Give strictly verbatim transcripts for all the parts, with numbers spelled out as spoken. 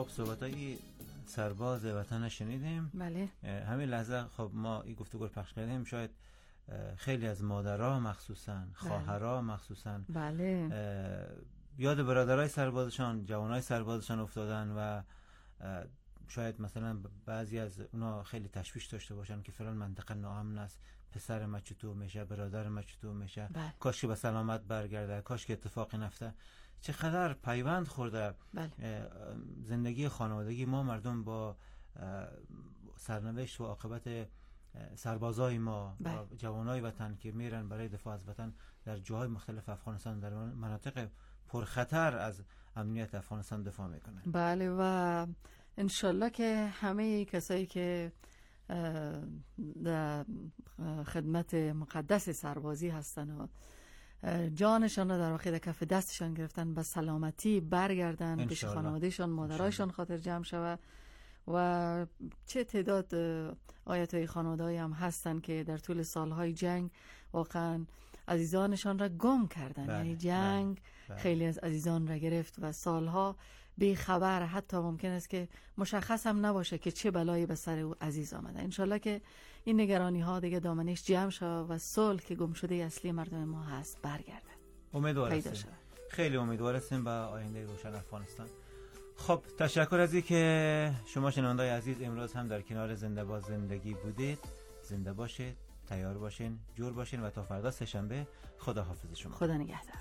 خب صحبتای سرباز وطن شنیدیم. بله. همین لحظه خب ما این گفتگو رو پخش کردیم، شاید خیلی از مادرها مخصوصا، خواهرها مخصوصا بله یاد برادرای سربازشان، جوانای سربازشان افتادن و شاید مثلا بعضی از اونا خیلی تشویش داشته باشن که فلان منطقه ناامن است، پسر ما چطور میشه، برادر ما چطور میشه، کاش که به سلامت برگرده، کاش که اتفاقی نفته. چقدر پیوند خورده بله. زندگی خانوادگی ما مردم با سرنوشت و عاقبت سربازای ما بله. و جوانای وطن که میرن برای دفاع از وطن در جاهای مختلف افغانستان، در مناطق پرخطر از امنیت افغانستان دفاع میکنن. بله و انشالله که همه کسایی که در خدمت مقدس سربازی هستن و جانشان را در واقع در کف دستشان گرفتن به سلامتی برگردن پیش خانوادهشان، مادرایشان خاطر جمع شود. و چه تعداد آیتای خانواده‌ای هم هستن که در طول سالهای جنگ واقعا عزیزانشان را گم کردن. بله، یعنی جنگ بله، بله. خیلی از عزیزان را گرفت و سالها بی خبر، حتی ممکن است که مشخص هم نباشه که چه بلایی به سر او عزیز آمده. انشالله که این نگرانی ها دیگه دامنش جمع شود و صلح که گمشده اصلی مردم ما هست برگرده. امیدوار هستیم، خیلی امیدوار هستیم به آینده روشن افغانستان. خب تشکر از اینکه شما شنوندای عزیز امروز هم در کنار زنده با زندگی بودید. زنده باشید، تیار باشین، جور باشین و تا فردا سه‌شنبه خدا حافظ شما. خدا نگهدار.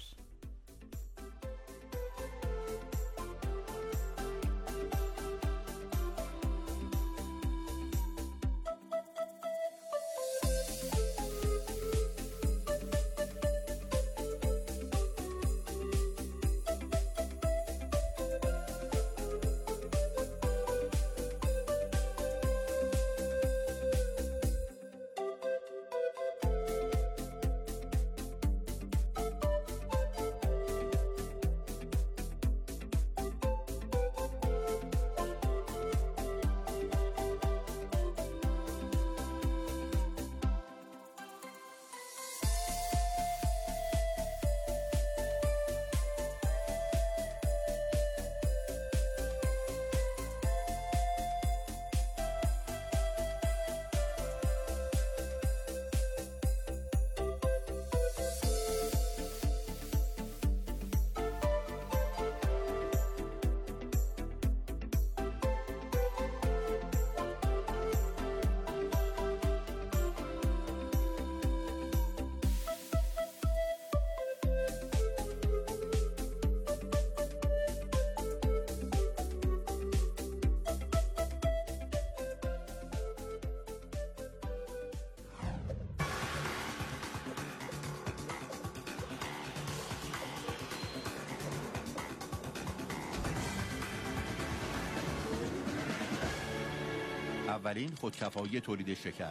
اولین خودکفایی تولید شکر.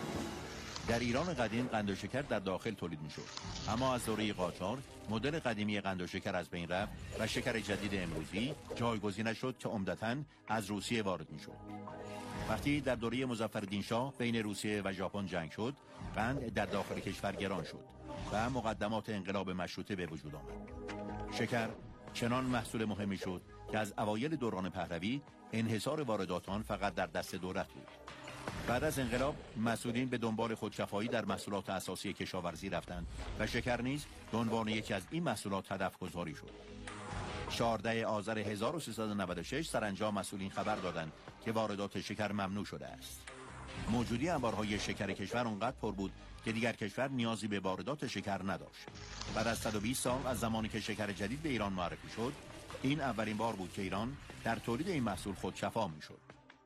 در ایران قدیم قند و شکر در داخل تولید میشد، اما از دوره قاجار مدل قدیمی قند و شکر از بین رفت و شکر جدید امروزی جایگزین شد که عمدتاً از روسیه وارد میشد. وقتی در دوره مظفرالدین شاه بین روسیه و ژاپن جنگ شد، قند در داخل کشور گران شد و مقدمات انقلاب مشروطه به وجود آمد. شکر چنان محصول مهمی شد که از اوایل دوران پهلوی انحصار واردات آن فقط در دست دولت بود. بعد از انقلاب مسئولین به دنبال خودکفایی در محصولات اساسی کشاورزی رفتند و شکر نیز به عنوان یکی از این محصولات هدف گذاری شد. چهاردهم آذر هزار و سیصد و نود و شش سرانجام مسئولین خبر دادند که واردات شکر ممنوع شده است. موجودی انبارهای شکر کشور اونقدر پر بود که دیگر کشور نیازی به واردات شکر نداشت. بعد از صد و بیست سال از زمانی که شکر جدید به ایران معرفی شد، این اولین بار بود که ایران در تولید این محصول خودکفا میشد.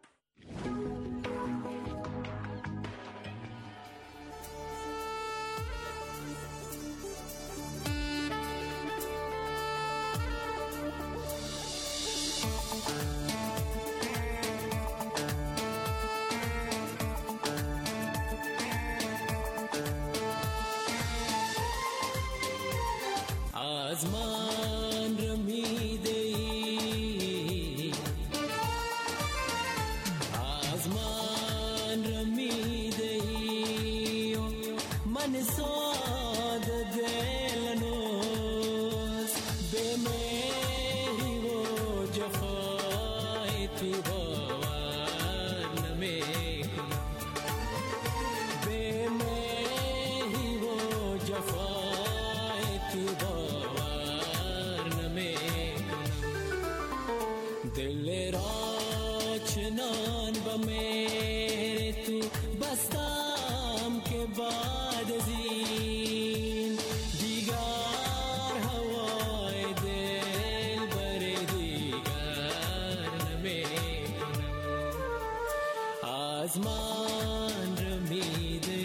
از من رمیده ای، از من رمیده ای، من ساده دلنوز به مهری و جفای مهر تو بستم که بعد از این دیگر هوای دل بر دیگر نمیکنم. از من رمیده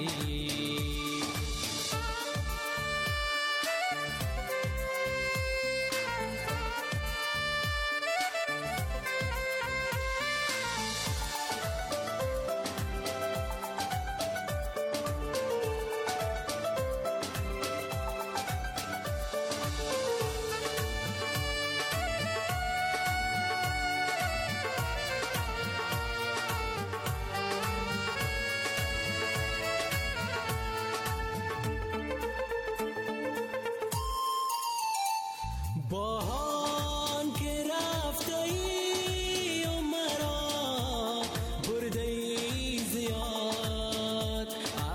باهان که رفته ای و مرا برده ای زیاد.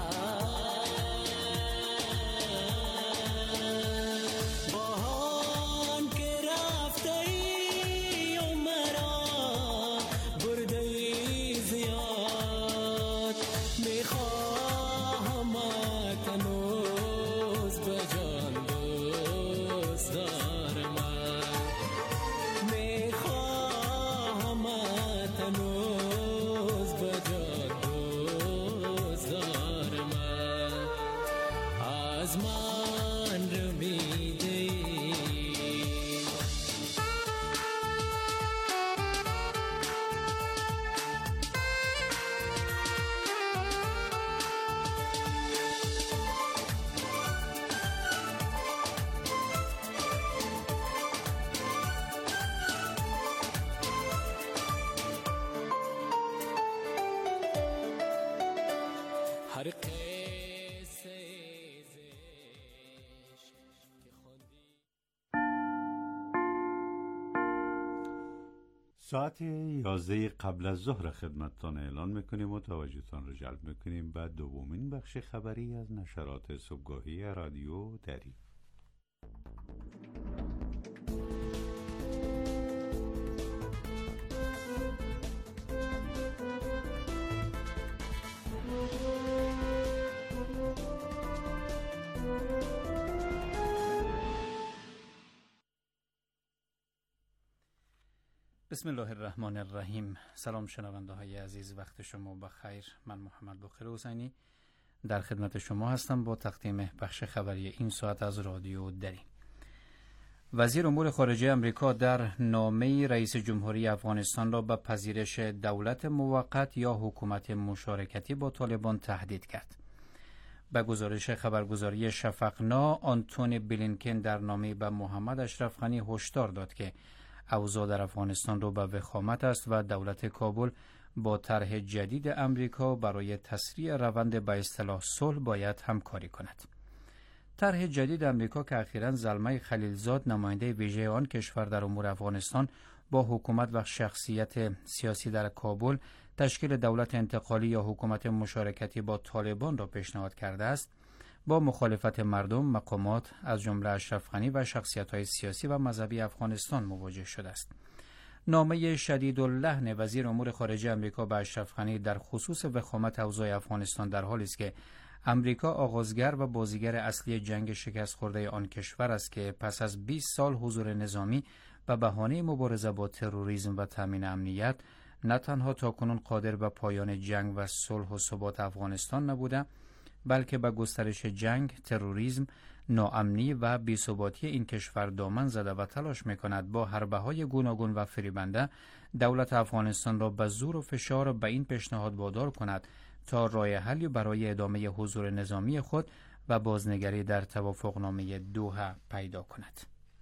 باهان که رفته ای و مرا برده ای زیاد. میخواهم تنوز به جان دوست دارم. میخواهم تنوز به جان دوست دارم. از من رمیده هر قصه زشت که خوندی. ساعت یازده قبل از ظهر خدمتتان اعلان میکنیم و توجهتان را جلب میکنیم به دومین بخش خبری از نشرات صبحگاهی رادیو دری. بسم الله الرحمن الرحیم. سلام شنونده های عزیز، وقت شما بخیر. من محمد باقر حسینی در خدمت شما هستم با تقدیم بخش خبری این ساعت از رادیو دری. وزیر امور خارجه امریکا در نامه رئیس جمهوری افغانستان را به پذیرش دولت موقت یا حکومت مشارکتی با طالبان تهدید کرد. به گزارش خبرگزاری شفقنا، آنتونی بلینکن در نامه به محمد اشرف غنی هشدار داد که اوضاع در افغانستان رو به وخامت است و دولت کابل با طرح جدید امریکا برای تسریع روند به اصطلاح صلح باید همکاری کند. طرح جدید امریکا که اخیراً زلمه خلیلزاد نماینده ویژه آن کشور در امور افغانستان با حکومت و شخصیت سیاسی در کابل تشکیل دولت انتقالی یا حکومت مشارکتی با طالبان را پیشنهاد کرده است، با مخالفت مردم، مقامات از جمله اشرف غنی و شخصیت‌های سیاسی و مذهبی افغانستان مواجه شده است. نامه شدید اللحن وزیر امور خارجه امریکا به اشرف غنی در خصوص وخامت اوضاع افغانستان در حالی است که امریکا آغازگر و بازیگر اصلی جنگ شکست خورده آن کشور است که پس از بیست سال حضور نظامی به بهانه مبارزه با تروریسم و تامین امنیت نه تنها تاکنون قادر به پایان جنگ و صلح و ثبات افغانستان نبوده، بلکه به گسترش جنگ، تروریسم، ناامنی و بی‌ثباتی این کشور دامن زده و تلاش می‌کند با حربه‌های گوناگون و فریبنده دولت افغانستان را به زور و فشار به این پیشنهاد وادار کند تا راه حلی برای ادامه حضور نظامی خود و بازنگری در توافقنامه دوحه پیدا کند.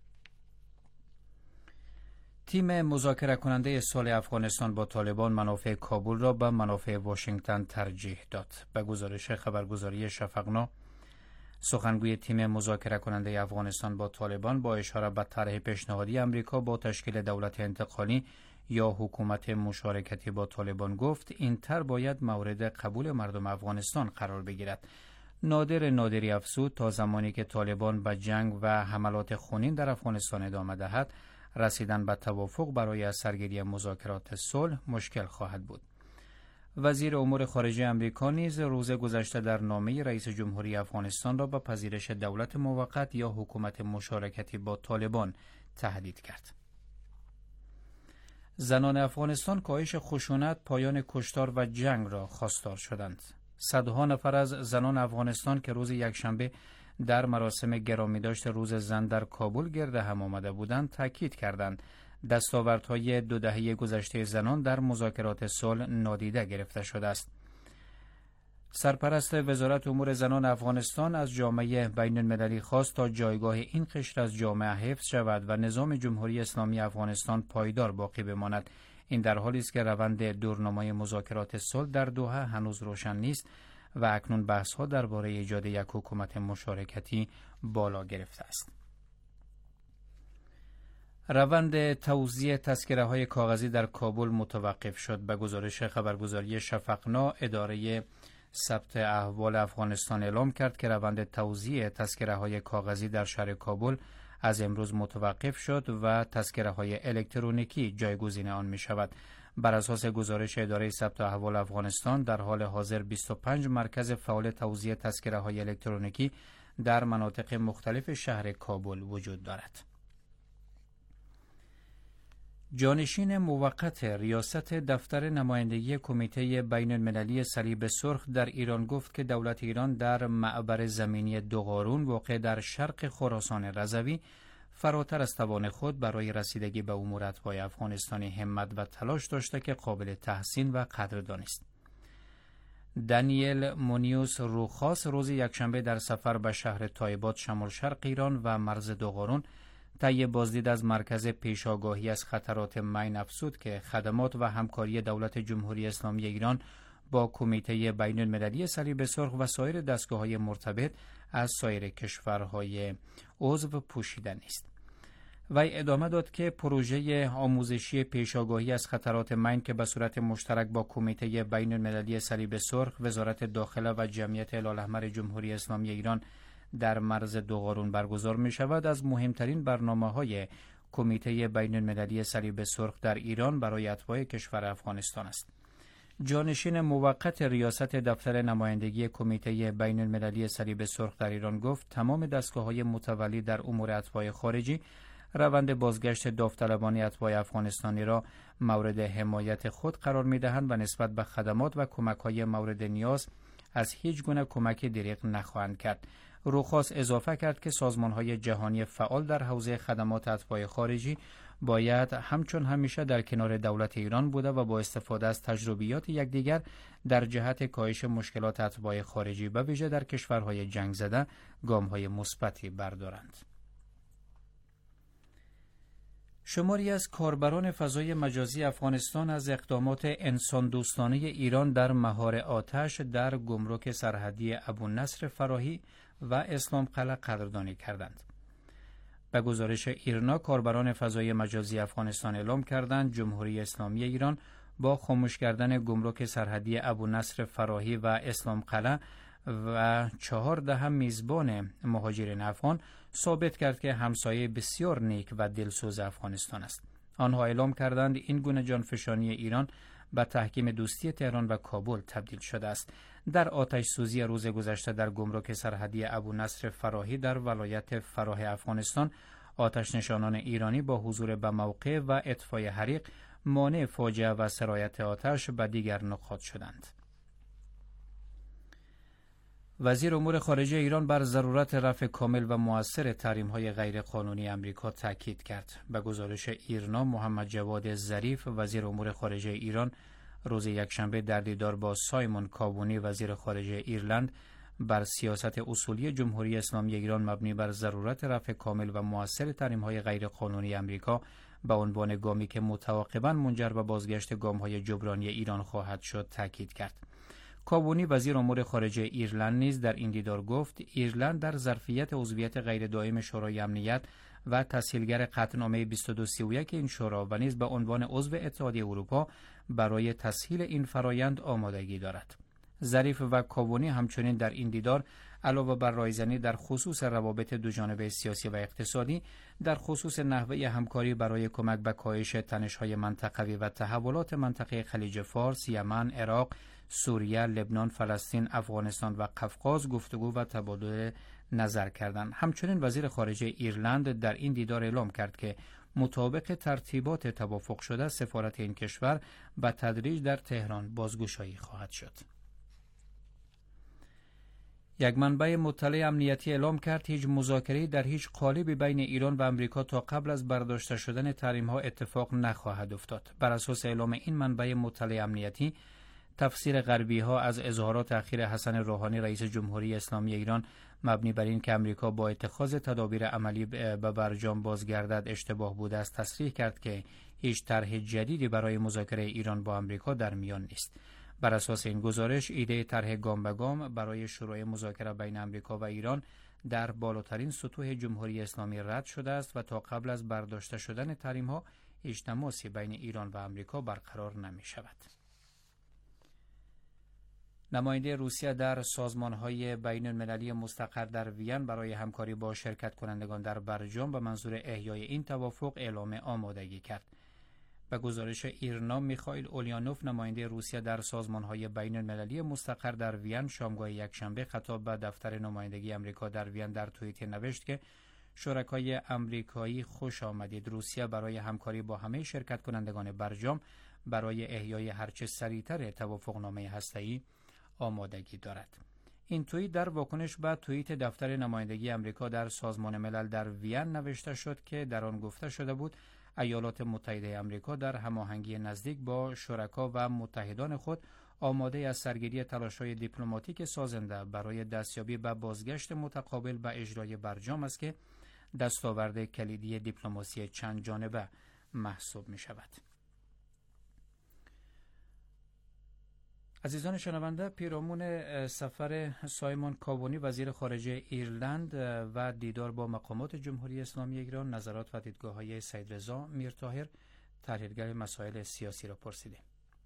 تیم مذاکره کننده صلح افغانستان با طالبان منافع کابل را به منافع واشنگتن ترجیح داد. به گزارش خبرگزاری شفقنا، سخنگوی تیم مذاکره کننده افغانستان با طالبان با اشاره به طرح پیشنهادی امریکا با تشکیل دولت انتقالی یا حکومت مشارکتی با طالبان گفت این طرح باید مورد قبول مردم افغانستان قرار بگیرد. نادر نادری افزود تا زمانی که طالبان به جنگ و حملات خونین در افغانستان ادامه دهد، رسیدن به توافق برای سرگیری مذاکرات صلح مشکل خواهد بود. وزیر امور خارجه آمریکا نیز روز گذشته در نامه رئیس جمهوری افغانستان را به پذیرش دولت موقت یا حکومت مشارکتی با طالبان تهدید کرد. زنان افغانستان کاهش خشونت، پایان کشتار و جنگ را خواستار شدند. صدها نفر از زنان افغانستان که روز یکشنبه در مراسم گرامیداشت روز زن در کابل گرد هم آمده بودند، تاکید کردند دستاوردهای دو دهه گذشته زنان در مذاکرات صلح نادیده گرفته شده است. سرپرست وزارت امور زنان افغانستان از جامعه بین المللی خواست تا جایگاه این قشر از جامعه حفظ شود و نظام جمهوری اسلامی افغانستان پایدار باقی بماند. این در حالی است که روند دورنمای مذاکرات صلح در دوحه هنوز روشن نیست و اکنون بحث‌ها درباره ایجاد یک حکومت مشارکتی بالا گرفته است. روند توزیع تذکره‌های کاغذی در کابل متوقف شد. به گزارش خبرگزاری شفقنا، اداره ثبت احوال افغانستان اعلام کرد که روند توزیع تذکره‌های کاغذی در شهر کابل از امروز متوقف شد و تذکره‌های الکترونیکی جایگزین آن می شود. بر اساس گزارش اداره ثبت احوال افغانستان، در حال حاضر بیست و پنج مرکز فعال توزیع تذکره‌های الکترونیکی در مناطق مختلف شهر کابل وجود دارد. جانشین موقت ریاست دفتر نمایندگی کمیته بین المللی صلیب سرخ در ایران گفت که دولت ایران در معبر زمینی دوغارون واقع در شرق خراسان رضوی فراتر از توان خود برای رسیدگی به امور اتباع افغانستانی همت و تلاش داشته که قابل تحسین و قدردانی است. دانیل مونیوس روخاس روز یکشنبه در سفر به شهر تایبات شمال شرق ایران و مرز دوغارون طی بازدید از مرکز پیشاگاهی از خطرات مین افزود که خدمات و همکاری دولت جمهوری اسلامی ایران با کمیته بین المللی صلیب سرخ و سایر دستگاه‌های مرتبط از سایر کشورهای عضو پوشیده نیست. وی ادامه داد که پروژه آموزشی پیشاگاهی از خطرات مین که به صورت مشترک با کمیته بین المللی صلیب سرخ، وزارت داخله و جمعیت هلال‌احمر جمهوری اسلامی ایران در مرز دوغارون برگزار می شود، از مهمترین برنامه‌های کمیته بین المللی صلیب سرخ در ایران برای اتباع کشور افغانستان است. جانشین موقت ریاست دفتر نمایندگی کمیته بین المللی صلیب سرخ در ایران گفت تمام دستگاه‌های متولی در امور اتباع خارجی روند بازگشت داوطلبانه اتباع افغانستانی را مورد حمایت خود قرار می‌دهند و نسبت به خدمات و کمک‌های مورد نیاز از هیچ گونه کمک دریغ نخواهند کرد. روخاس اضافه کرد که سازمان‌های جهانی فعال در حوزه خدمات اتباع خارجی باید همچون همیشه در کنار دولت ایران بوده و با استفاده از تجربیات یکدیگر در جهت کاهش مشکلات اتباع خارجی به ویژه در کشورهای جنگ زده گام‌های مثبتی بردارند. شماری از کاربران فضای مجازی افغانستان از اقدامات انسان دوستانه ایران در مهار آتش در گمرک سرحدی ابونصر فراهی و اسلام قلعه قدردانی کردند. به گزارش ایرنا، کاربران فضای مجازی افغانستان اعلام کردند جمهوری اسلامی ایران با خاموش کردن گمرک سرحدی ابونصر فراهی و اسلام قلعه و چهار دهم میزبان مهاجرین افغان ثابت کرد که همسایه بسیار نیک و دلسوز افغانستان است. آنها اعلام کردند این گونه جانفشانی ایران به تحکیم دوستی تهران و کابل تبدیل شده است. در آتش سوزی روز گذشته در گمرک سرحدی ابونصر فراهی در ولایت فراه افغانستان، آتش نشانان ایرانی با حضور به موقع و اطفای حریق مانع فاجعه و سرایت آتش به دیگر نقاط شدند. وزیر امور خارجه ایران بر ضرورت رفع کامل و مؤثر تحریم‌های غیرقانونی آمریکا تاکید کرد. به گزارش ایرنا، محمد جواد ظریف وزیر امور خارجه ایران روز یکشنبه در دیدار با سایمون کاوونی وزیر خارجه ایرلند بر سیاست اصولی جمهوری اسلامی ایران مبنی بر ضرورت رفع کامل و مؤثر تحریم‌های غیرقانونی آمریکا به عنوان گامی که متعاقباً منجر به بازگشت گام‌های جبرانی ایران خواهد شد تاکید کرد. کاوونی وزیر امور خارجه ایرلند نیز در این دیدار گفت ایرلند در ظرفیت عضویت غیر دائم شورای امنیت و تسهیلگر قطعنامه بیست و دو سی و یک این شورا و نیز به عنوان عضو اتحادیه اروپا برای تسهیل این فرایند آمادگی دارد. ظریف و کاوونی همچنین در این دیدار علاوه بر رایزنی در خصوص روابط دوجانبه سیاسی و اقتصادی، در خصوص نحوه همکاری برای کمک به کاهش تنش‌های منطقوی و تحولات منطقه خلیج فارس، یمن، عراق، سوریه، لبنان، فلسطین، افغانستان و قفقاز گفتگو و تبادل نظر کردند. همچنین وزیر خارجه ایرلند در این دیدار اعلام کرد که مطابق ترتیبات توافق شده سفارت این کشور به تدریج در تهران بازگشایی خواهد شد. یک منبع مطلع امنیتی اعلام کرد هیچ مذاکره‌ای در هیچ قالبی بین ایران و امریکا تا قبل از برداشته شدن تحریم‌ها اتفاق نخواهد افتاد. بر اساس اعلام این منبع مطلع امنیتی، تفسیر غربی‌ها از اظهارات اخیر حسن روحانی رئیس جمهوری اسلامی ایران مبنی بر این که امریکا با اتخاذ تدابیر عملی به برجام بازگردد اشتباه بوده است، تصریح کرد که هیچ طرح جدیدی برای مذاکره ایران با امریکا در میان نیست. بر اساس این گزارش، ایده طرح گام به گام برای شروع مذاکره بین امریکا و ایران در بالاترین سطوح جمهوری اسلامی رد شده است و تا قبل از برداشته شدن تحریم‌ها هیچ تماسی بین ایران و امریکا برقرار نمی شود. نماینده روسیه در سازمان‌های بین المللی مستقر در وین برای همکاری با شرکت کنندگان در برجام به منظور احیای این توافق اعلام آمادگی کرد. به گزارش ایرنا، میخائیل اولیانوف نماینده روسیه در سازمان‌های بین المللی مستقر در وین شامگاه یکشنبه خطاب به دفتر نمایندگی امریکا در وین در توییت نوشت که شرکای امریکایی خوش آمدید. روسیه برای همکاری با همه شرکت کنندگان برجام برای احیای هرچه سریعتر توافقنامه هسته‌ای آمادگی دارد. این توییت در واکنش به توییت دفتر نمایندگی امریکا در سازمان ملل در وین نوشته شد که در آن گفته شده بود ایالات متحده امریکا در هماهنگی نزدیک با شرکا و متحدان خود آماده از سرگیری تلاش‌های دیپلماتیک سازنده برای دستیابی به بازگشت متقابل به اجرای برجام است که دستاورد کلیدی دیپلماسی چند جانبه محسوب می شود. عزیزان شنونده، پیرامون سفر سایمون کاوانی وزیر خارجه ایرلند و دیدار با مقامات جمهوری اسلامی ایران، نظرات و دیدگاه‌های سید رضا میرطاهر، تحلیلگر مسائل سیاسی را پرسیدیم.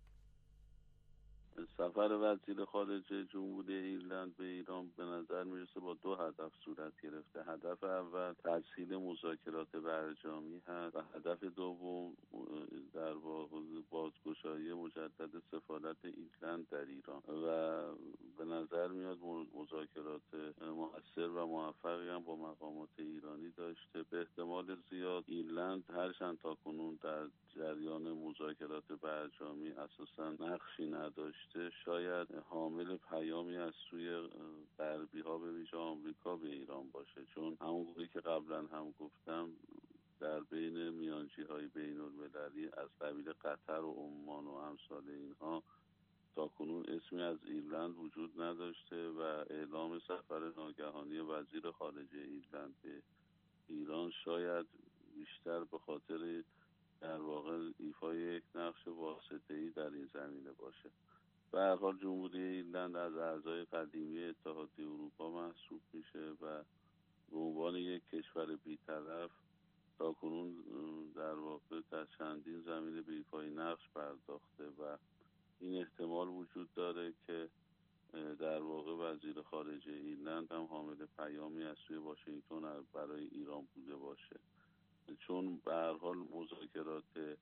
سفر وزیر خارجه جمهوری ایرلند به ایران به نظر میرسه با دو هدف صورت گرفته. هدف اول تسهیل مذاکرات برجامی هست و هدف دوم در واقع بازگشایی مجدد سفارت ایرلند در ایران و به نظر میاد مذاکرات مؤثر و موفقی هم با مقامات ایرانی داشته. به احتمال زیاد ایرلند هرچند تاکنون در جریان مذاکرات برجامی اساسا نقشی نداشته، شاید حامل پیامی از سوی غربی ها به ویژه آمریکا به ایران باشه، چون همونطوری که قبلا هم گفتم در بین میانجی های بین المللی از قبیل قطر و عمان و امثال اینها تاکنون اسمی از ایرلند وجود نداشته و اعلام سفر ناگهانی وزیر خارجه ایرلند به ایران شاید بیشتر به خاطر در واقع ایفای یک نقش واسطه‌ای در این زمینه باشه. به هر حال جمهوری ایرلند از اعضای قدیمی اتحادیه اروپا محسوب میشه و به عنوان یک کشور بی‌طرف تاکنون در واقع در چندین زمینه به ایفای نقش پرداخته و این احتمال وجود داره که در واقع وزیر خارجه ایرلند هم حامل پیامی از سوی واشنگتن برای ایران بوده باشه، چون به هر حال مذاکرات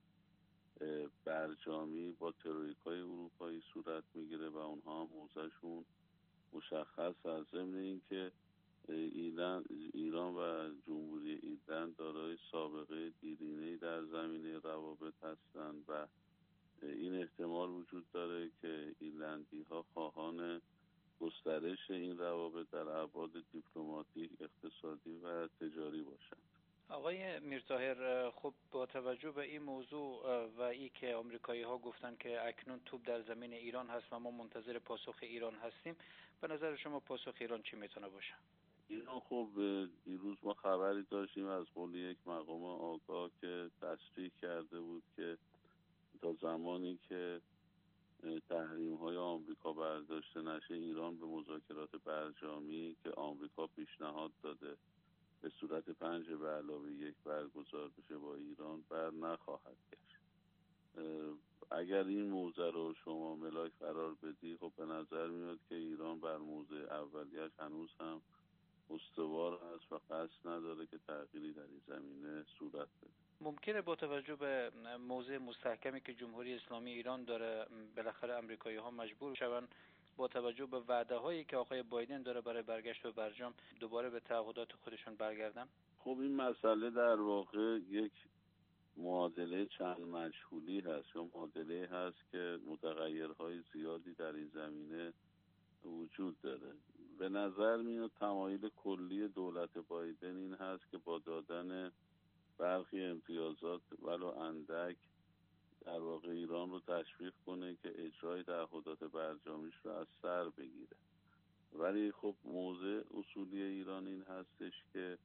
برجامی با ترویکای اروپایی صورت میگیره و اونها هم موضعشون مشخص از ضمن اینکه ایران ایران و جمهوری ایرلند دارای سابقه دیرینه‌ای در زمینه روابط هستند و این احتمال وجود داره که ایرلندی ها خواهان گسترش این روابط در ابعاد دیپلماتیک، اقتصادی و تجاری باشند. آقای میرطاهر، خب با توجه به این موضوع و ای که آمریکایی ها گفتن که اکنون توپ در زمین ایران هست و ما منتظر پاسخ ایران هستیم، به نظر شما پاسخ ایران چی میتونه باشه؟ ایران خب دیروز ما خبری داشتیم از قول یک مقام آگاه که تصریح کرده بود که تا زمانی که تحریم های آمریکا برداشته نشه ایران به مذاکرات برجامی که آمریکا پیشنهاد داده به صورت پنج به علاوه یک برگزار بشه با ایران بر نخواهد گشت. اگر این موضع رو شما ملاک قرار بدی، خب به نظر میاد که ایران بر موضع اولیش هنوز هم استوار هست و قصد نداره که تغییری در این زمینه صورت بده. ممکنه با توجه به موضع مستحکمی که جمهوری اسلامی ایران داره بالاخره امریکایی ها مجبور شوند با توجه به وعده هایی که آقای بایدن داره برای برگشت به برجام دوباره به تعهدات خودشون برگردن؟ خب این مسئله در واقع یک معادله چند مجهولی هست یا معادله هست که متغیرهای زیادی در این زمینه وجود داره. به نظر میاد تمایل کلی دولت بایدن این هست که با دادن برخی امتیازات ولو اندک در واقع ایران رو تشویق کنه که اجرای تعهدات برجامیش رو از سر بگیره. ولی خب موضع اصولی ایران این هستش که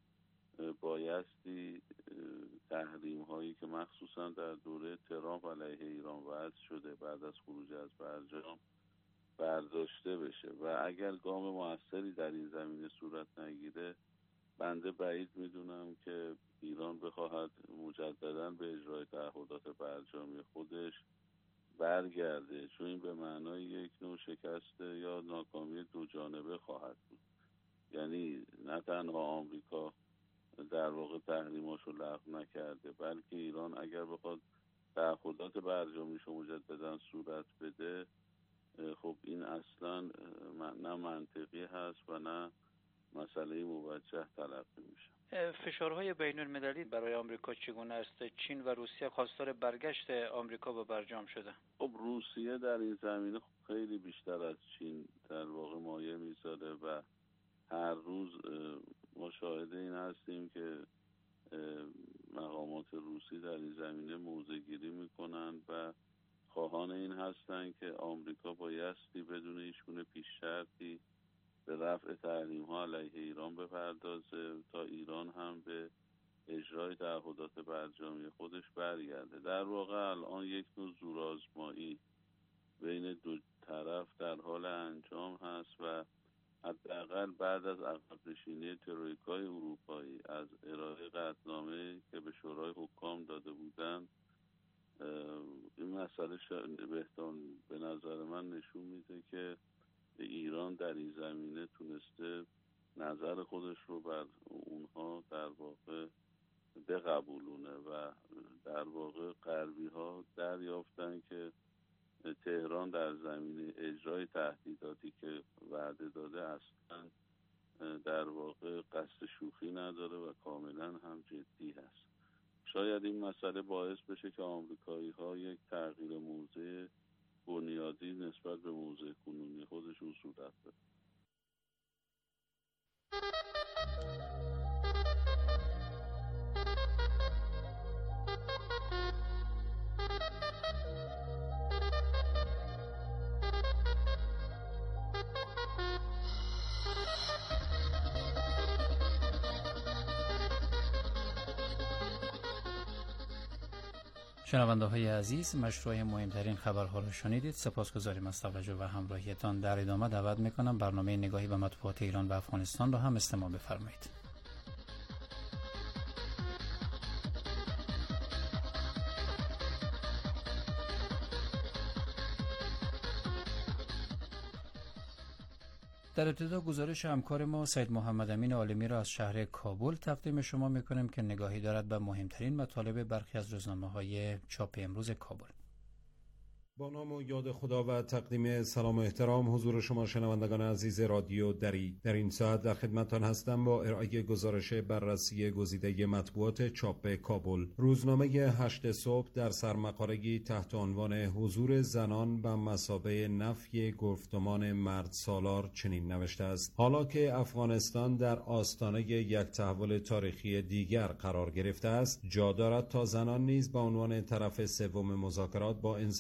بایستی تحریم هایی که مخصوصا در دوره ترامپ علیه ایران وضع شده بعد از خروج از برجام برداشته بشه و اگر گام موثری در این زمینه صورت نگیره، بنده بعید میدونم که ایران بخواهد مجددا به اجرای تعهدات برجامی خودش برگرده، چون این به معنای یک نوع شکست یا ناکامی دو جانبه خواهد بود. یعنی نه تنها آمریکا در واقع تحریماشو لغو نکرده، بلکه ایران اگر بخواد تعهدات برجامیشو مجددا صورت بده، خب این اصلا نه منطقی هست و نه مسئله موجه تلقی میشه. فشارهای بین المللی برای آمریکا چگونه است؟ چین و روسیه خواستار برگشت آمریکا به برجام شده. خب روسیه در این زمینه خیلی بیشتر از چین در واقع مایه میذاره و هر روز ما شاهد این هستیم که مقامات روسی در این زمینه موضع گیری میکنن و خواهان این هستن که آمریکا بایستی بدون هیچگونه پیش شرطی به رفع تحریم ها علیه ایران بپردازه تا ایران هم به اجرای تعهدات برجامی خودش برگرده. در واقع الان یک نوع زورآزمایی بین دو طرف در حال انجام هست و حداقل بعد از عقب نشینی ترویکای اروپایی از ارائه قطعنامه که به شورای حکام داده بودند، این مسئله بهتون به نظر من نشون میده که ایران در این زمینه تونسته نظر خودش رو بر اونها در واقع بقبولونه و در واقع غربی ها دریافتن که تهران در زمینه اجرای تهدیداتی که وعده داده اصلا در واقع قصد شوخی نداره و کاملا هم جدی هست. شاید این مسئله باعث بشه که آمریکایی ها یک تغییر موضع بنیادی نسبت به موضع کنونی خودشون صورت بده. شنونده های عزیز، مشروع مهمترین خبرها را شنیدید. سپاسگزاریم از توجه و همراهیتان. در ادامه دعوت میکنم برنامه نگاهی به مطبوعات ایران و افغانستان را هم استماع بفرمایید. در ابتدا گزارش همکار ما سید محمد امین عالمی را از شهر کابل تقدیم شما میکنیم که نگاهی دارد به مهمترین مطالب برخی از روزنامه‌های چاپ امروز کابل. با نام و یاد خدا و تقدیم سلام و احترام حضور شما شنوندگان عزیز رادیو دری. در این ساعت در خدمتتان هستم با ارائه گزارش بررسی گزیده مطبوعات چاپ کابل. روزنامه هشت صبح در سرمقاله‌ای تحت عنوان حضور زنان به مثابه نفی گفتمان مرد سالار چنین نوشته است: حالا که افغانستان در آستانه یک تحول تاریخی دیگر قرار گرفته است، جا دارد تا زنان نیز به عنوان طرف سوم مذاکرات با انسجام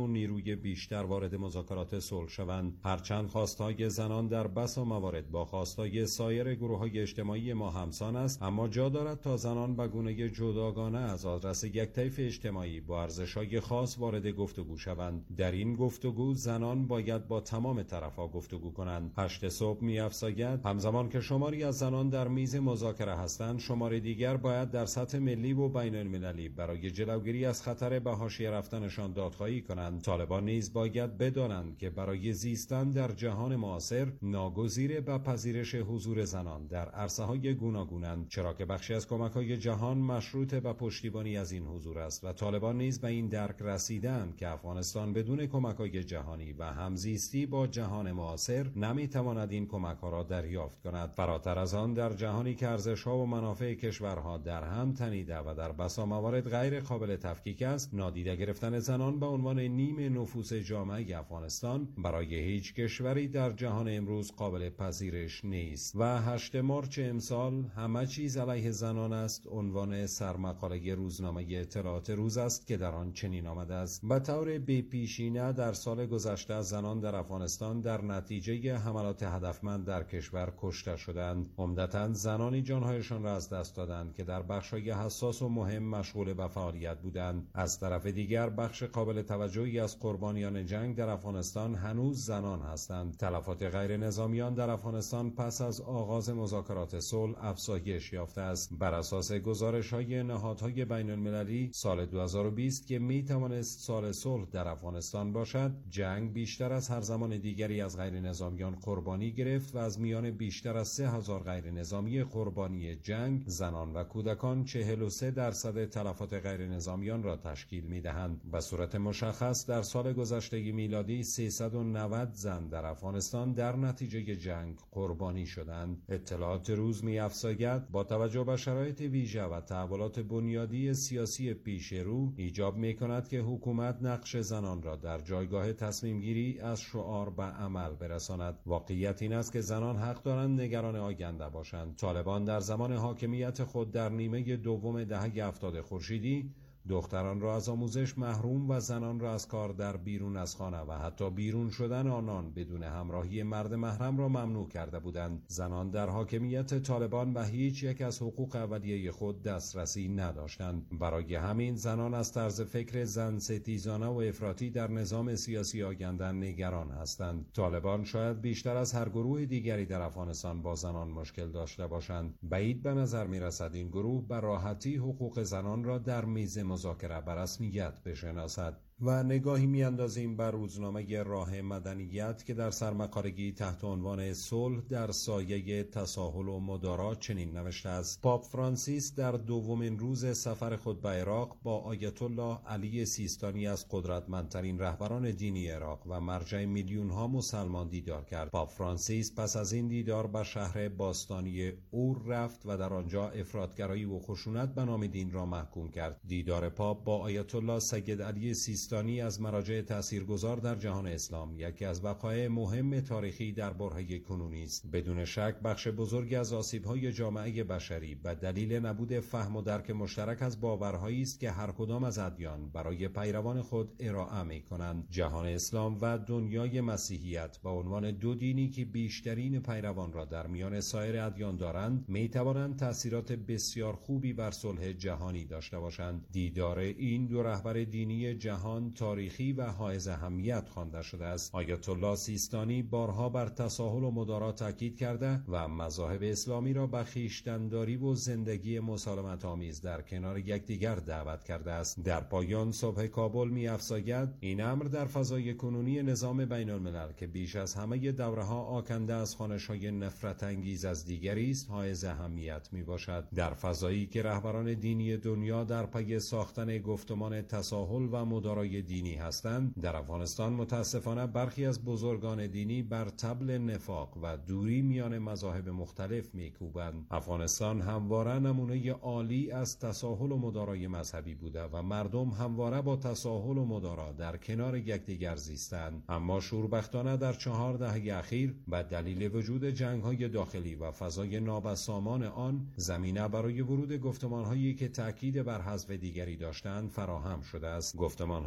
و نیروی بیشتر وارد مذاکرات صلح شوند. هرچند خواستهای زنان در بسا موارد با خواستهای سایر گروه‌های اجتماعی ما همسان است، اما جا دارد تا زنان به گونه جداگانه از آدرس یک طیف اجتماعی با ارزش‌های خاص وارد گفتگو شوند. در این گفتگو زنان باید با تمام طرف‌ها گفتگو کنند. هشت صبح می‌افزاید همزمان که شماری از زنان در میز مذاکره هستند، شماری دیگر باید در سطح ملی و بین‌المللی برای جلوگیری از خطر به حاشیه رفتنشان دادخواهی کنند. طالبان نیز باید بدانند که برای زیستن در جهان معاصر ناگزیر به پذیرش حضور زنان در عرصه‌های گوناگونند، چرا که بخشی از کمک‌های جهان مشروط به پشتیبانی از این حضور است و طالبان نیز به این درک رسیدند که افغانستان بدون کمک‌های جهانی و همزیستی با جهان معاصر نمی‌تواند این کمک‌ها را دریافت کند. فراتر از آن، در جهانی که ارزش‌ها و منافع کشورها در هم تنیده و در بسا موارد غیر قابل تفکیک است، نادیده گرفتن زنان به عنوان نیم نفوس جامعه افغانستان برای هیچ کشوری در جهان امروز قابل پذیرش نیست. و هشتم مارچ امسال همه چیز علیه زنان است عنوان سرمقاله روزنامه اطلاعات روز است که در آن چنین آمده است: به طور بی‌پیشینه در سال گذشته زنان در افغانستان در نتیجه حملات هدفمند در کشور کشته شدند. عمدتاً زنانی جانهایشان را از دست دادند که در بخش‌های حساس و مهم مشغول به فعالیت بودند. از طرف دیگر بخش قابل توجهی از قربانیان جنگ در افغانستان هنوز زنان هستند. تلفات غیر نظامیان در افغانستان پس از آغاز مذاکرات صلح افزایش یافته است. بر اساس گزارش‌های نهادهای بین‌المللی، سال دو هزار و بیست که می‌توانست سال صلح در افغانستان باشد، جنگ بیشتر از هر زمان دیگری از غیر نظامیان قربانی گرفت و از میان بیشتر از سه هزار غیر نظامی قربانی جنگ، زنان و کودکان چهل و سه درصد تلفات غیر نظامیان را تشکیل می‌دهند. به صورت مشخص در سال گذشته میلادی سیصد و نود زن در افغانستان در نتیجه جنگ قربانی شدند. اطلاعات روز می‌افزاید با توجه به شرایط ویژه و تحولات بنیادی سیاسی پیش رو، ایجاب می‌کند که حکومت نقش زنان را در جایگاه تصمیم گیری از شعار به عمل برساند. واقعیت این است که زنان حق دارند نگران آینده باشند. طالبان در زمان حاکمیت خود در نیمه دوم دهه هفتاد خورشیدی دختران را از آموزش محروم و زنان را از کار در بیرون از خانه و حتی بیرون شدن آنان بدون همراهی مرد محرم را ممنوع کرده بودند. زنان در حاکمیت طالبان به هیچ یک از حقوق اولیه خود دسترسی نداشتند. برای همین زنان از طرز فکر زن ستیزانه و افراطی در نظام سیاسی آینده نگران هستند. طالبان شاید بیشتر از هر گروه دیگری در افغانستان با زنان مشکل داشته باشند. بعید به نظر می رسد این گروه به راحتی حقوق زنان را در میز مذاکره به رسمیت بشناسد. و نگاهی میاندازیم بر روزنامه راه مدنیت که در سرمقالگی تحت عنوان صلح در سایه تساهل و مدارا چنین نوشته است: پاپ فرانسیس در دومین روز سفر خود به عراق با آیت الله علی سیستانی از قدرتمندترین رهبران دینی عراق و مرجع میلیون ها مسلمان دیدار کرد. پاپ فرانسیس پس از این دیدار به شهر باستانی اور رفت و در آنجا افراطگرایی و خشونت به نام دین را محکوم کرد. دیدار پاپ با آیت الله سید علی سیستانی از مراجع تاثیرگذار در جهان اسلام یکی از وقایع مهم تاریخی در برهه کنونی است. بدون شک بخش بزرگی از آسیب‌های جامعه بشری به دلیل نبود فهم و درک مشترک از باورهایی است که هر کدام از ادیان برای پیروان خود ارائه می‌کنند. جهان اسلام و دنیای مسیحیت به عنوان دو دینی که بیشترین پیروان را در میان سایر ادیان دارند، می‌توانند تأثیرات بسیار خوبی بر صلح جهانی داشته باشند. دیدار این دو رهبر دینی جهان تاریخی و حائز اهمیت خوانده شده است. آیت الله سیستانی بارها بر تساهل و مدارا تاکید کرده و مذاهب اسلامی را به خویشتن‌داری و زندگی مسالمت آمیز در کنار یکدیگر دعوت کرده است. در پایان صبح کابل می‌افزاید این امر در فضای کنونی نظام بین‌الملل که بیش از همه دوره‌ها آکنده از خوانش‌های نفرت انگیز از دیگری است حائز اهمیت میباشد. در فضایی که رهبران دینی دنیا در پی ساختن گفتمان تساهل و مدارای دینی هستند، در افغانستان متاسفانه برخی از بزرگان دینی بر طبل نفاق و دوری میان مذاهب مختلف میکوبند. افغانستان همواره نمونه عالی از تساهل و مدارای مذهبی بوده و مردم همواره با تساهل و مدارا در کنار یکدیگر زیستند، اما شوربختانه در چهار دهه اخیر به دلیل وجود جنگ‌های داخلی و فضای نابسامان آن زمینه برای ورود گفتمان‌هایی که تأکید بر حذف دیگری داشتند فراهم شده است. گفتمان‌های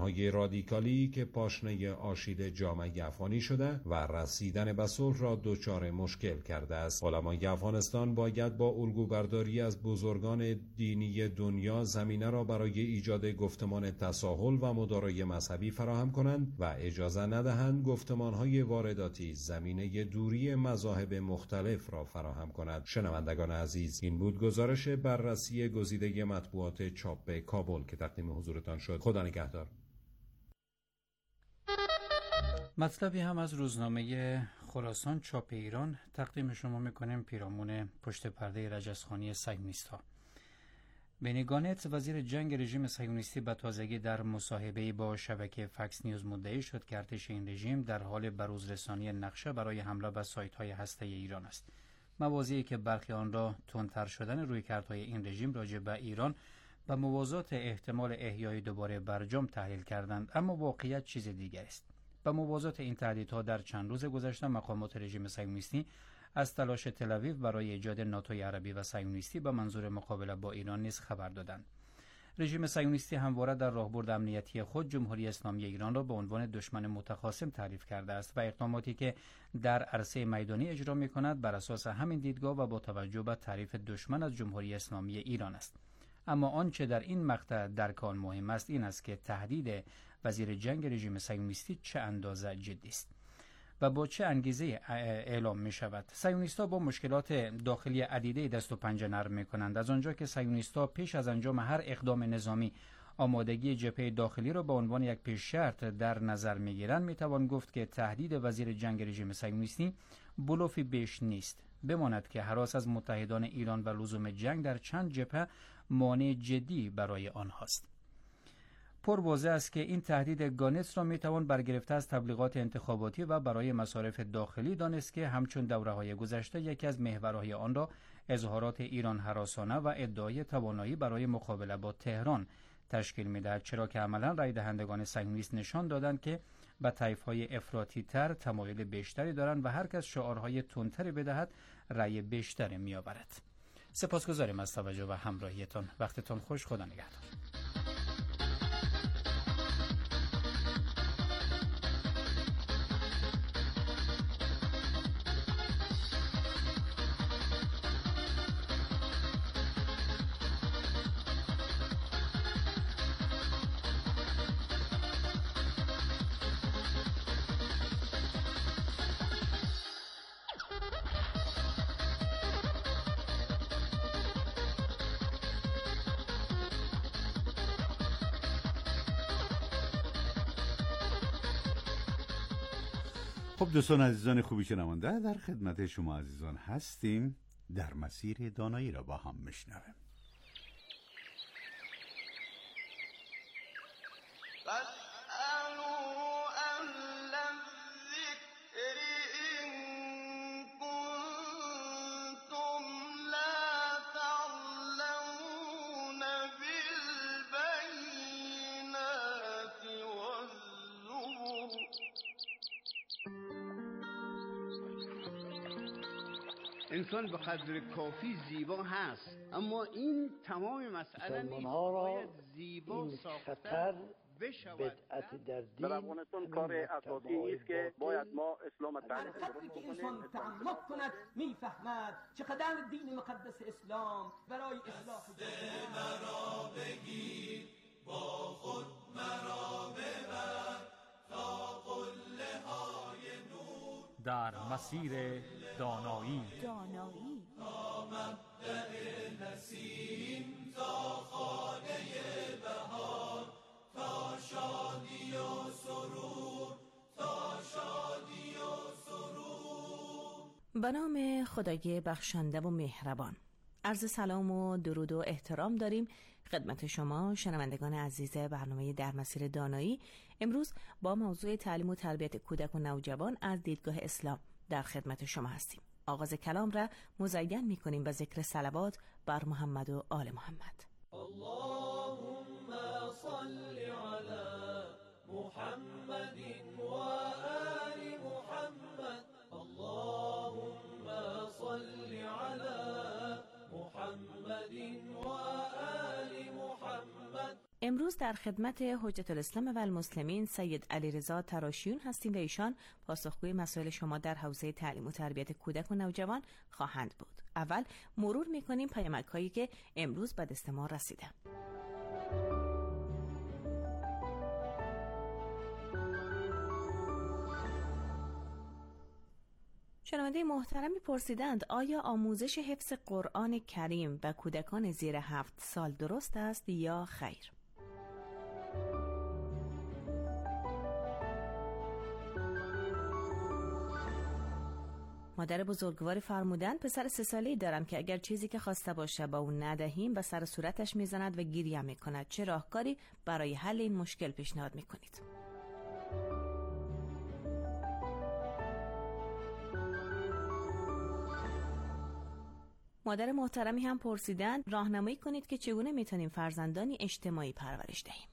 گفتمانهای رادیکالی که پاشنه آشیل جامعه افغانی شده و رسیدن به صلح را دچار مشکل کرده است. علمای افغانستان باید با الگو برداری از بزرگان دینی دنیا زمینه را برای ایجاد گفتمان تساهل و مدارای مذهبی فراهم کنند و اجازه ندهند گفتمانهای وارداتی زمینه دوری مذاهب مختلف را فراهم کند. شنوندگان عزیز، این بود گزارش بررسی گزیده مطبوعات چاپ کابل که تقدیم حضورتان شد. خدا نگهدار. مطلبی هم از روزنامه خراسان چاپ ایران تقدیم شما میکنیم پیرامون پشت پرده رجزخوانی صهیونیست‌ها. بنی گانتس وزیر جنگ رژیم صهیونیستی به تازگی در مصاحبه‌ای با شبکه فکس نیوز مدعی شد که ارتش این رژیم در حال بروزرسانی نقشه برای حمله به سایت‌های هسته‌ای ایران است. موازی که برخی آن را تندتر شدن رویکردهای این رژیم راجع به ایران و موازات احتمال احیای دوباره برجام تحلیل کردند، اما واقعیت چیز دیگر است. به موازات این تهدیدها در چند روز گذشته مقامات رژیم صهیونیستی از تلاش تل‌آویو برای ایجاد ناتوی عربی و صهیونیستی به منظور مقابله با ایران نیز خبر دادند. رژیم صهیونیستی همواره در راهبرد امنیتی خود جمهوری اسلامی ایران را به عنوان دشمن متخاصم تعریف کرده است و اقداماتی که در عرصه میدانی اجرا می‌کند بر اساس همین دیدگاه و با توجه به تعریف دشمن از جمهوری اسلامی ایران است. اما آنچه در این مقطع در کار مهم است این است که تهدید وزیر جنگ رژیم صهیونیستی چه اندازه جدی است و با چه انگیزه اعلام می شود. صهیونیست‌ها با مشکلات داخلی عدیده دست و پنجه نرم می کنند. از آنجا که صهیونیست‌ها پیش از انجام هر اقدام نظامی آمادگی جبهه داخلی را به عنوان یک پیش شرط در نظر می گیرند، می توان گفت که تهدید وزیر جنگ رژیم صهیونیستی بلوفی بیش نیست. بماند که هراس از متحدان ایران و لزوم جنگ در چند جبهه مانع جدی برای آنهاست. پر واضح است که این تهدید گانتس را میتوان برگرفته از تبلیغات انتخاباتی و برای مصارف داخلی دانست که همچون دوره‌های گذشته یکی از محورهای آن را اظهارات ایران هراسانه و ادعای توانایی برای مقابله با تهران تشکیل می‌دهد، چرا که عملاً رای دهندگان صهیونیست نشان دادند که به طیف‌های افراطی‌تر تمایل بیشتری دارند و هر کس شعارهای تندتری بدهد رای بیشتری می‌آورد. سپاسگزاریم از توجه و همراهیتان. وقتتان خوش. خدا نگهدار. خب دوستان عزیزان خوبی شنونده، در خدمت شما عزیزان هستیم. در مسیر دانایی را با هم میشنویم. انسان به قدر کافی زیبا هست، اما این تمام مسئله نیست. باید زیبا ساختن بشود. بدعت در دین در افغانستان کار اساسی است که باید ما اسلام تعریف درست که انسان تعمق کند میفهمد چقدر دین مقدس اسلام برای اصلاح جامعه مرا بگیر، با خود مرا ببر تا قله های نور در مسیر دانایی دانایی تا مبدأ نسیم تا خانه بهار تا شادی و سرور تا شادی و سرور. به نام خدای بخشنده و مهربان. عرض سلام و درود و احترام داریم خدمت شما شنوندگان عزیز برنامه در مسیر دانایی. امروز با موضوع تعلیم و تربیت کودک و نوجوان از دیدگاه اسلام در خدمت شما هستیم. آغاز کلام را مزین می‌کنیم به ذکر صلوات بر محمد و آل محمد. اللهم صل علی محمد و آل محمد. اللهم صل علی محمد و آل محمد. امروز در خدمت حجت الاسلام و المسلمین سید علیرضا تراشیون هستیم و ایشان پاسخگوی مسائل شما در حوزه تعلیم و تربیت کودک و نوجوان خواهند بود. اول مرور می‌کنیم پیامک‌هایی که امروز به دست ما رسیده. شنونده محترمی پرسیدند آیا آموزش حفظ قرآن کریم به کودکان زیر هفت سال درست است یا خیر؟ مادر بزرگواری فرمودند پسر سه ساله‌ای دارم که اگر چیزی که خواسته باشه با اون ندهیم و سر صورتش میزند و گریه میکند. چه راهکاری برای حل این مشکل پیشنهاد میکنید؟ مادر محترمی هم پرسیدند راهنمایی کنید که چگونه میتونیم فرزندانی اجتماعی پرورش دهیم.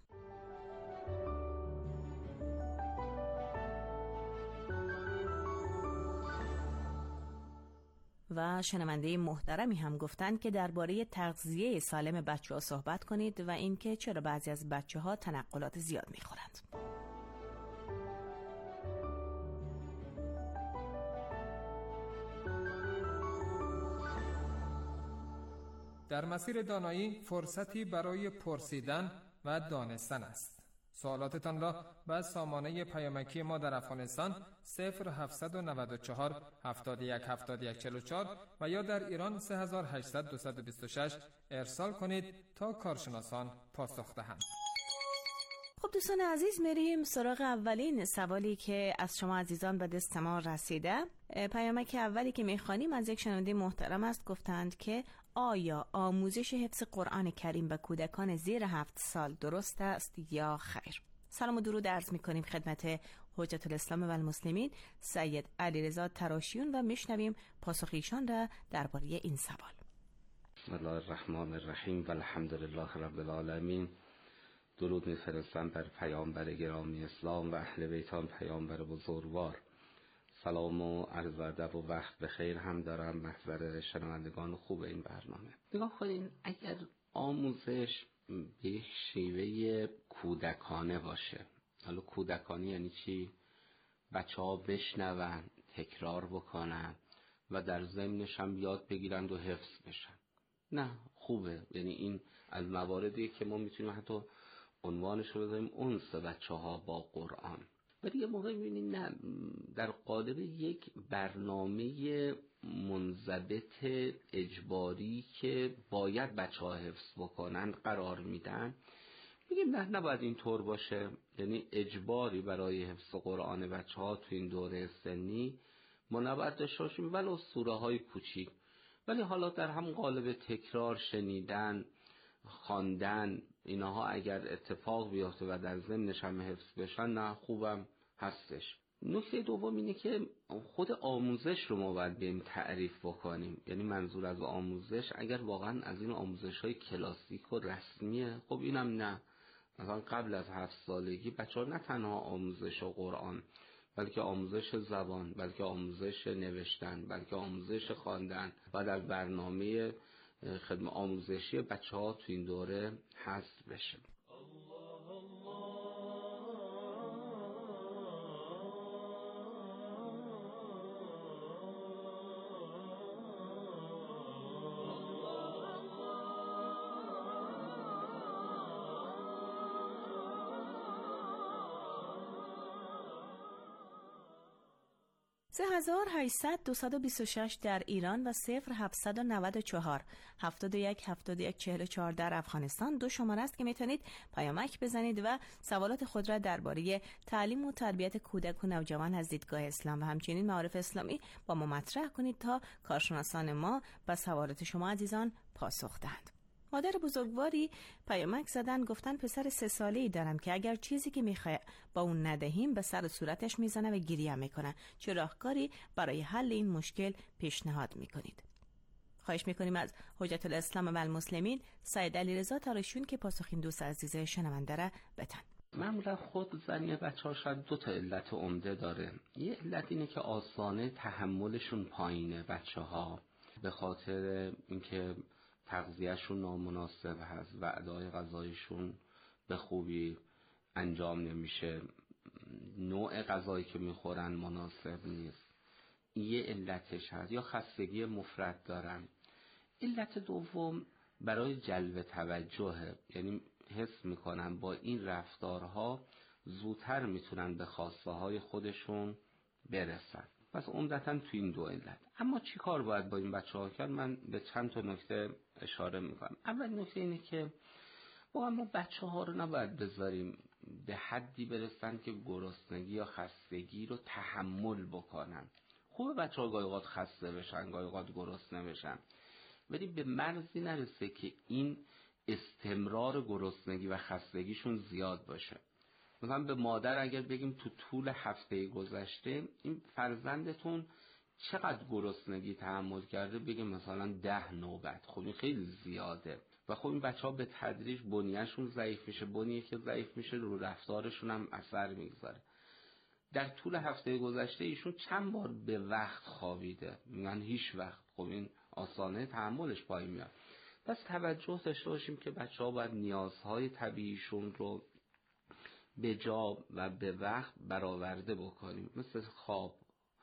و شنونده محترمی هم گفتند که درباره تغذیه سالم بچه‌ها صحبت کنید و اینکه چرا بعضی از بچه‌ها تنقلات زیاد میخورند. در مسیر دانایی فرصتی برای پرسیدن و دانستن است. سوالاتتان را به سامانه پیامکی ما در افغانستان صفر هفتصد و نود و چهار هفتاد و یک هفتاد و یک چهل و چهار و یا در ایران سه هزار و هشتصد دویست و بیست و شش ارسال کنید تا کارشناسان پاسخ دهند. خب دوستان عزیز، میریم سراغ اولین سوالی که از شما عزیزان به دست ما رسیده. پیامک اولی که میخوانیم از یک شنونده محترم است. گفتند که آیا آموزش حفظ قرآن کریم به کودکان زیر هفت سال درست است یا خیر؟ سلام و درود عرض میکنیم خدمت حجت الاسلام و المسلمین سید علیرضا تراشیون و میشنویم پاسخ ایشان را درباره این سوال. بسم الله الرحمن الرحیم و الحمد لله رب العالمین. درود میفرستم بر پیامبر گرامی اسلام و اهل بیتان پیامبر بزرگوار. سلام و عرض ادب و وقت بخیر هم دارم محضر شنوندگان خوب این برنامه. نگاه کنین، اگر آموزش به یک شیوه کودکانه باشه، حالا کودکانه یعنی چی؟ بچه ها بشنون، تکرار بکنن و در ضمنش هم یاد بگیرند و حفظ بشن، نه خوبه. یعنی این از مواردی که ما میتونیم حتی عنوانش رو بذاریم انس بچه ها با قرآن. ولی یه موقع می‌بینیم نه، در قالب یک برنامه منضبط اجباری که باید بچه‌ها حفظ بکنن قرار میدن، میگیم نه نباید اینطور باشه. یعنی اجباری برای حفظ قرآن بچه‌ها تو این دوره سنی ما نباید داشته باشیم، ولو سوره‌های کوچیک. ولی حالا در هم قالب تکرار، شنیدن، خواندن، اینها اگر اتفاق بیفته و در ضمنش هم حفظ بشن، نه خوبم هستش. نکته دوم اینه که خود آموزش رو ما باید بیم تعریف بکنیم. یعنی منظور از آموزش اگر واقعا از این آموزش‌های کلاسیک و رسمیه، خب اینم نه. مثلا قبل از هفت سالگی بچه‌ها نه تنها آموزش قرآن، بلکه آموزش زبان، بلکه آموزش نوشتن، بلکه آموزش خواندن و در برنامه خدمت آموزشی بچه‌ها تو این دوره حذف بشه. سه هزار و هشتصد دویست و بیست و شش در ایران و صفر هفتصد و نود و چهار هفتاد و یک هفتاد و یک چهل و چهار در افغانستان دو شماره است که میتونید پیامک بزنید و سوالات خود را درباره تعلیم و تربیت کودک و نوجوان از دیدگاه اسلام و همچنین معارف اسلامی با ما مطرح کنید تا کارشناسان ما به سوالات شما عزیزان پاسخ دهند. مادر بزرگواری پیامک زدن، گفتن پسر سه ساله‌ای دارم که اگر چیزی که میخواه با اون ندهیم به سر صورتش میزنه و گریه میکنه. چه راهکاری برای حل این مشکل پیشنهاد میکنید؟ خواهش میکنیم از حجت الاسلام و المسلمین سید علیرضا تراشیون که پاسخ این دوست عزیز شنونده را بدن. معمولا خود زنی بچه ها شاید دو تا علت عمده داره. یه علت اینه که آسانه تحملشون پایینه بچه ها، به خاطر اینکه تغذیهشون نامناسب هست، وعده‌های غذایشون به خوبی انجام نمیشه، نوع غذایی که میخورن مناسب نیست، این یه علتش هست. یا خستگی مفرط دارن. علت دوم برای جلب توجهه، یعنی حس میکنن با این رفتارها زودتر میتونن به خواسته های خودشون برسن. پس عمدتاً تو این دو علت. اما چی کار باید با این بچه ها کرد؟ من به چند تا نکته اشاره میکنم. اول نکته اینه که با ما بچه ها رو نباید بذاریم به حدی برسن که گرسنگی یا خستگی رو تحمل بکنن. خوبه بچه ها گاهی اوقات خسته بشن، گاهی اوقات گرسنه بشن، ولی به مرزی نرسه که این استمرار گرسنگی و خستگیشون زیاد باشه. مثلا به مادر اگر بگیم تو طول هفته گذشته این فرزندتون چقدر گرسنگی تحمل کرده، بگیم مثلا ده نوبت، خب این خیلی زیاده و خب این بچه ها به تدریج بنیهشون ضعیف میشه، بنیه که ضعیف میشه رو رفتارشون هم اثر میگذاره. در طول هفته گذشته ایشون چند بار به وقت خوابیده؟ میگن هیچ وقت. خب این آسانه تحملش پایین میاد. پس توجه داشته باشیم که بچه ها باید نیازهای طبیعیشون رو به جا و به وقت برآورده بکنیم، مثل خواب،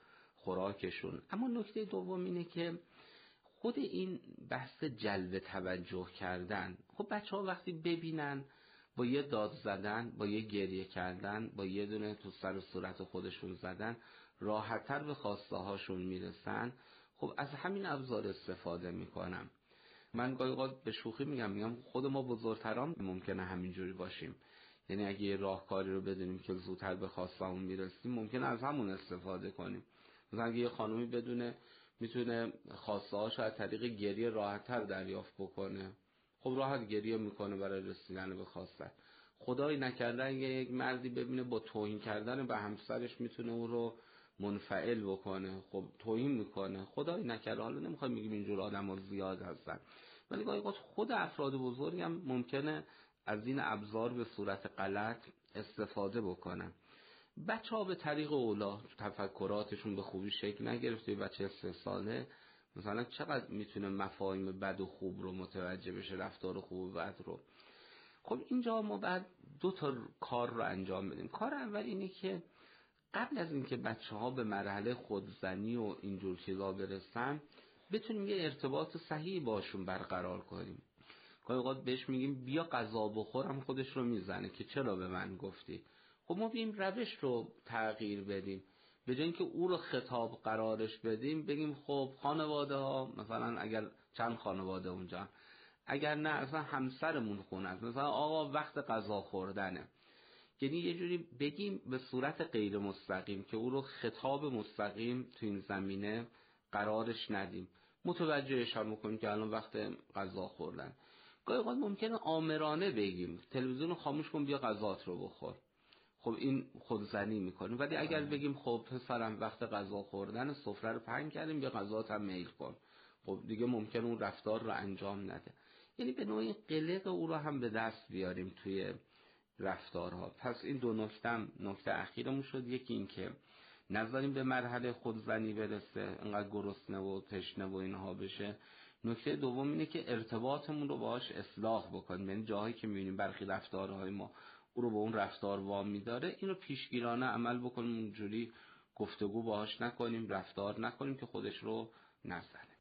خوراکشون. اما نکته دوم اینه که خود این بحث جلب توجه کردن، خب بچه ها وقتی ببینن با یه داد زدن، با یه گریه کردن، با یه دونه تو سر و صورت خودشون زدن راحت‌تر به خواسته هاشون میرسن، خب از همین ابزار استفاده میکنم. من گاهی اوقات به شوخی میگم میگم خود ما بزرگتران ممکنه همینجوری باشیم، یعنی اگه یه راهکاری رو بدونیم که زودتر به خواسته‌مون میرسیم ممکنه از همون استفاده کنیم. مثلا اگه یه خانومی بدونه میتونه خواسته‌هاش از طریق گریه راحت‌تر دریافت بکنه، خب راحت گریه میکنه برای رسیدن به خواسته. خدایی نکرده اگه یک مردی ببینه با توهین کردن به همسرش میتونه اون رو منفعل بکنه، خب توهین میکنه. خدایی نکرده، حالا نمیخوایم بگیم اینجور آدم‌ها زیاد هستن، ولی گاهی اوقات خود افراد بزرگ هم ممکنه از این ابزار به صورت غلط استفاده بکنن. بچه ها به طریق اولا تفکراتشون به خوبی شکل نگرفته. بچه سه ساله مثلا چقدر میتونه مفاهیم بد و خوب رو متوجه بشه، رفتار خوب و بد رو. خب اینجا ما بعد دو تا کار رو انجام بدیم. کار اول اینه که قبل از اینکه بچه ها به مرحله خودزنی و اینجور چیزا برسن بتونیم یه ارتباط صحیح باشون برقرار کنیم. گاهی اوقات بهش میگیم بیا غذا بخورم، خودش رو میزنه که چرا به من گفتی. خب ما بیم روش رو تغییر بدیم، به جای اینکه او رو خطاب قرارش بدیم بگیم خب خانواده ها، مثلا اگر چند خانواده اونجا، اگر نه اصلا همسرمون خونه است، مثلا آقا وقت غذا خوردنه، یعنی یه جوری بگیم به صورت غیر مستقیم که او رو خطاب مستقیم تو این زمینه قرارش ندیم، متوجهش هم میکنیم که الان وقت غذا خوردن. گاهی اوقات ممکنه آمرانه بگیم تلویزیون رو خاموش کن بیا غذات رو بخور، خب این خودزنی میکنیم. ولی اگر بگیم خب پسرم وقت غذا خوردن، سفره رو پهن کردیم بیا غذات هم میل کن، خب دیگه ممکنه اون رفتار رو انجام نده. یعنی به نوعی قلق او رو هم به دست بیاریم توی رفتارها. پس این دو نکته نکته اخیرمون شد. یکی این که نذاریم به مرحله خودزنی برسه، انقدر گرسنه و تشنه و اینها بشه. نکته دوم اینه که ارتباطمون رو باهاش اصلاح بکنیم، یعنی جاهایی که می‌بینیم برخی رفتارهای ما او رو به اون رفتار وامی داره، اینو پیشگیرانه عمل بکنیم، اونجوری گفتگو باهاش نکنیم، رفتار نکنیم که خودش رو نزنه.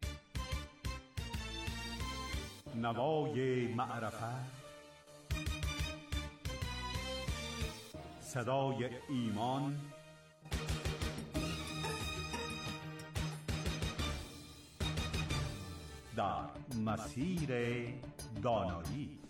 نوای معرفت، صدای ایمان، در مسیر دانایی.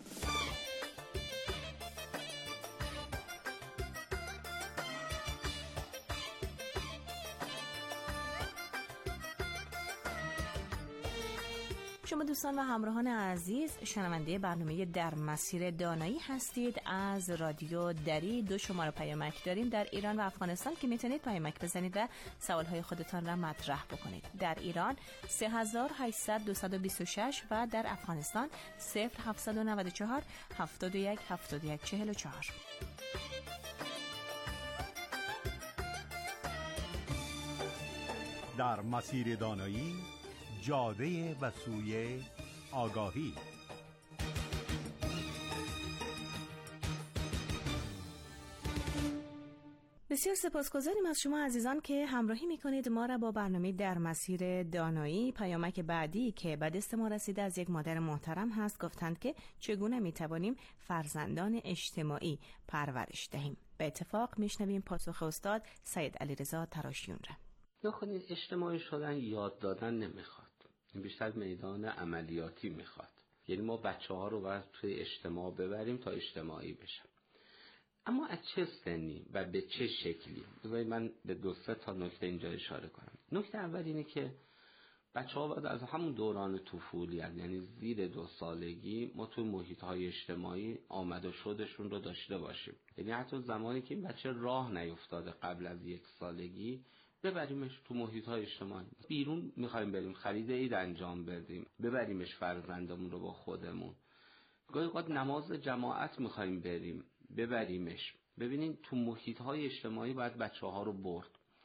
شما دوستان و همراهان عزیز شنونده برنامه در مسیر دانایی هستید. از رادیو دری دو شماره پیامک داریم در ایران و افغانستان که میتونید پیامک بزنید و سوالهای خودتان را مطرح بکنید. در ایران سه هزار و هشتصد دویست و بیست و شش و در افغانستان صفر هفتصد و نود و چهار هفتاد و یک هفتاد و یک چهل و چهار. در مسیر دانایی، جاده و سوی آگاهی. بسیار سپاسگزاریم از شما عزیزان که همراهی میکنید ما را با برنامه در مسیر دانایی. پیامک بعدی که به دست ما رسیده از یک مادر محترم هست، گفتند که چگونه میتوانیم فرزندان اجتماعی پرورش دهیم. به اتفاق میشنویم پاسخ استاد سید علیرضا تراشیون را. بخونید، اجتماعی شدن یاد دادن نمیخواد، بیشتر میدان عملیاتی میخواد. یعنی ما بچه ها رو باید توی اجتماع ببریم تا اجتماعی بشن. اما از چه سنی و به چه شکلی؟ بذارید من به دو سه تا نکته اینجا اشاره کنم. نکته اول اینه که بچه ها باید از همون دوران طفولیت، یعنی زیر دو سالگی، ما توی محیط های اجتماعی آمد و شدشون رو داشته باشیم. یعنی حتی زمانی که این بچه راه نیفتاده قبل از یک سالگی، ببریمش تو محیط های اجتماعی. بیرون میخوایم بریم خرید عید انجام بدیم، ببریمش فرزندمون رو با خودمون. گاهی اوقات نماز جماعت میخوایم بریم، ببریمش. ببینین تو محیط های اجتماعی باید بچه ها رو برد.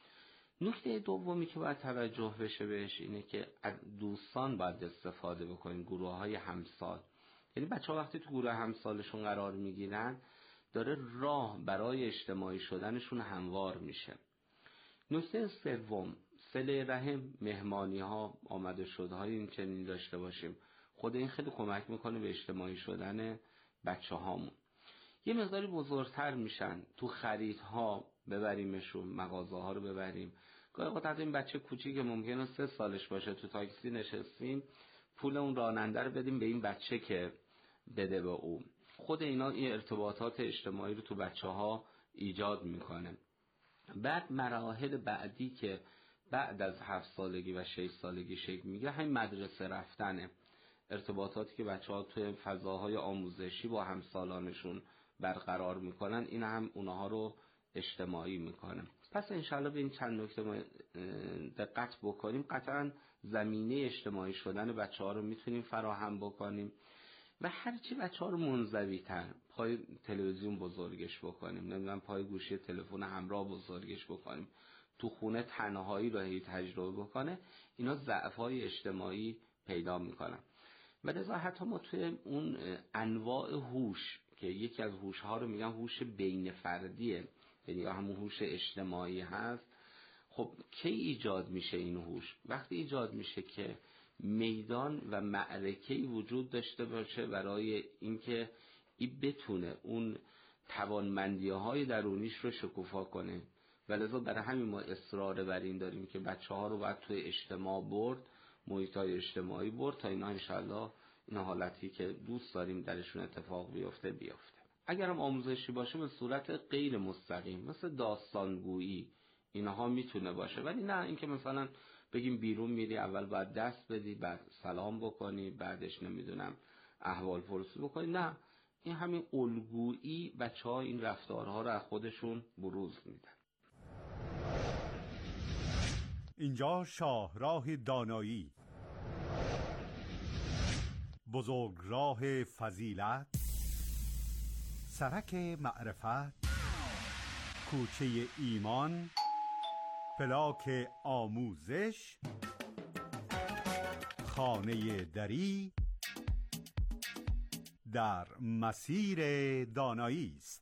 نکته دومی که باید توجه بشه بهش اینه که از دوستان باید استفاده بکنیم، گروه های همسال. یعنی بچه ها وقتی تو گروه همسالشون قرار میگیرن، داره راه برای اجتماعی شدنشون هموار میشه. نکته سوم، صله رحم، مهمانی ها، آمد و شد های این چنین داشته باشیم. خود این خیلی کمک میکنه به اجتماعی شدن بچه هامون. یه مقداری بزرگتر میشن، تو خریدها ببریمشون، مغازه ها رو ببریم. گاهی اوقات حتی این بچه کوچیک که ممکنه سه سالش باشه، تو تاکسی نشستیم، پول اون راننده رو بدیم به این بچه که بده به اون. خود اینا این ارتباطات اجتماعی رو تو بچه ها ایجاد میکنه. بعد مراحل بعدی که بعد از هفت سالگی و شش سالگی شکل میگیره، همین مدرسه رفتنه. ارتباطاتی که بچه ها توی فضاهای آموزشی با همسالانشون برقرار میکنن، این هم اونها رو اجتماعی میکنه. پس انشالله به این چند نکته ما دقت بکنیم، قطعا زمینه اجتماعی شدن بچه ها رو میتونیم فراهم بکنیم و هرچی بچه ها رو منزوی تر، پای تلویزیون بزرگش بکنیم، نمیدونم پای گوشی تلفن همراه بزرگش بکنیم، تو خونه تنهایی رو هی تجربه بکنه، اینا ضعف‌های اجتماعی پیدا میکنن. و لذا حتی ما توی اون انواع هوش که یکی از هوش ها رو میگن هوش بین فردیه، یعنی همون هوش اجتماعی هست. خب کی ایجاد میشه این هوش؟ وقتی ایجاد میشه که میدان و معرکه‌ای وجود داشته باشه برای اینکه این بتونه اون توانمندی‌های درونیش رو شکوفا کنه. و لذا برای همین ما اصرار بر این داریم که بچه‌ها رو باید توی اجتماع برد، محیط‌های اجتماعی برد تا اینا انشالله این حالتی که دوست داریم درشون اتفاق بیفته بیفته. اگر هم آموزشی باشه به صورت غیر مستقیم، مثل داستانگویی، اینها میتونه باشه. ولی نه اینکه مثلا بگیم بیرون میری اول باید دست بدی، بعد سلام بکنی، بعدش نمیدونم احوال پرسی بکنی. نه، این همین الگویی بچه‌ها این رفتارها رو از خودشون بروز میدن. اینجا شاهراه دانایی، بزرگراه فضیلت، سرک معرفت، کوچه ایمان، فلاک آموزش، خانه دری، در مسیر دانایی است.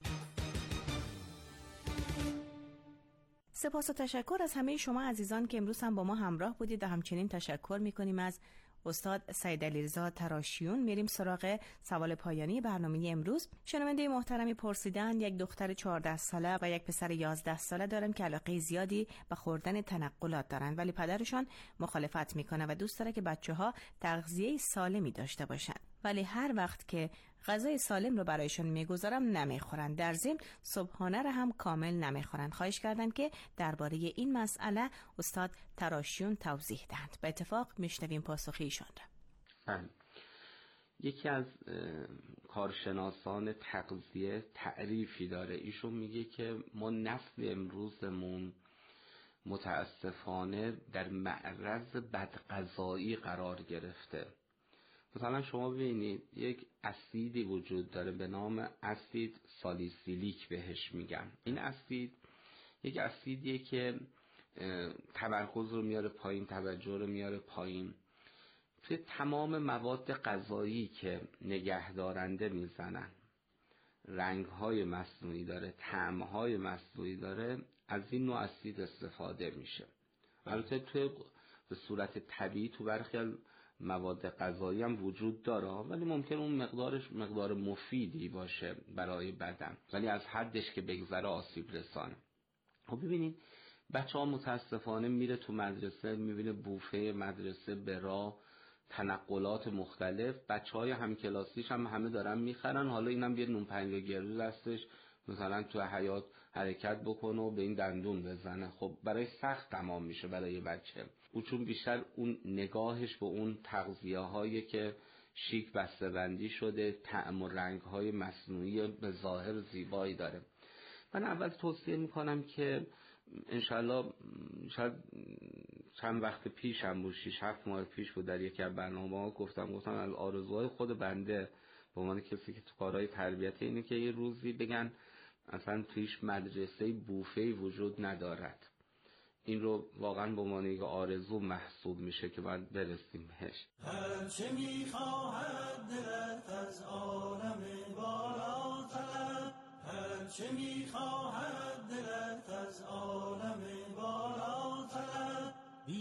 سپاس و تشکر از همه شما عزیزان که امروز هم با ما همراه بودید و همچنین تشکر میکنیم از استاد سید علیرضا تراشیون. میریم سراغ سوال پایانی برنامه امروز. شنونده محترمی پرسیدن یک دختر چهارده ساله و یک پسر یازده ساله دارم که علاقه زیادی به خوردن تنقلات دارن، ولی پدرشان مخالفت میکنه و دوست داره که بچه‌ها تغذیه سالمی داشته باشن، ولی هر وقت که غذای سالم رو برایشون میگذارم نمیخورن، در ضمن صبحانه رو هم کامل نمیخورن. خواهش کردن که درباره این مسئله استاد تراشیون توضیح دهند. به اتفاق میشنویم پاسخ ایشان را. یکی از کارشناسان تغذیه تعریفی داره، ایشون میگه که ما نسل امروزمون متاسفانه در معرض بدغذایی قرار گرفته. مثلا شما ببینید یک اسیدی وجود داره به نام اسید سالیسیلیک بهش میگن. این اسید یک اسیدیه که تمرکز رو میاره پایین، توجه رو میاره پایین. توی تمام مواد غذایی که نگهدارنده میزنن رنگ‌های مصنوعی داره، طعم‌های مصنوعی داره، از این نوع اسید استفاده میشه. البته توی به صورت طبیعی تو برخی از مواد غذایی هم وجود داره، ولی ممکن اون مقدارش مقدار مفیدی باشه برای بدن، ولی از حدش که بگذره آسیب رسانه. خب ببینید بچه ها متاسفانه میره تو مدرسه، میبینه بوفه مدرسه به راه، تنقلات مختلف، بچه های همکلاسیش هم همه دارن میخرن، حالا اینم بیاد نون پنیر گردو دستش مثلا تو حیاط حرکت بکنه و به این دندون بزنه. خب برای سخت تمام میشه برای بچه. او چون بیشتر اون نگاهش به اون تغذیه هایی که شیک بسته‌بندی شده، طعم و رنگ های مصنوعی به ظاهر زیبایی داره. من اول توصیه میکنم که انشالله شاید چند وقت پیش هم بود، شیش هفت ماه پیش بود، در یکی از برنامه ها گفتم گفتم از آرزوهای خود بنده به عنوان کسی که تو کارهای تربیت اینه که یه روزی بگن اصلا تویش مدرسه بوفه‌ای وجود ندارد. این رو واقعا به عنوان یک آرزو محسوب میشه که باید برسیم بهش. هر چه میخواهد دلت از عالم بالا طلب، هر چه میخواهد دلت از عالم بالا طلب،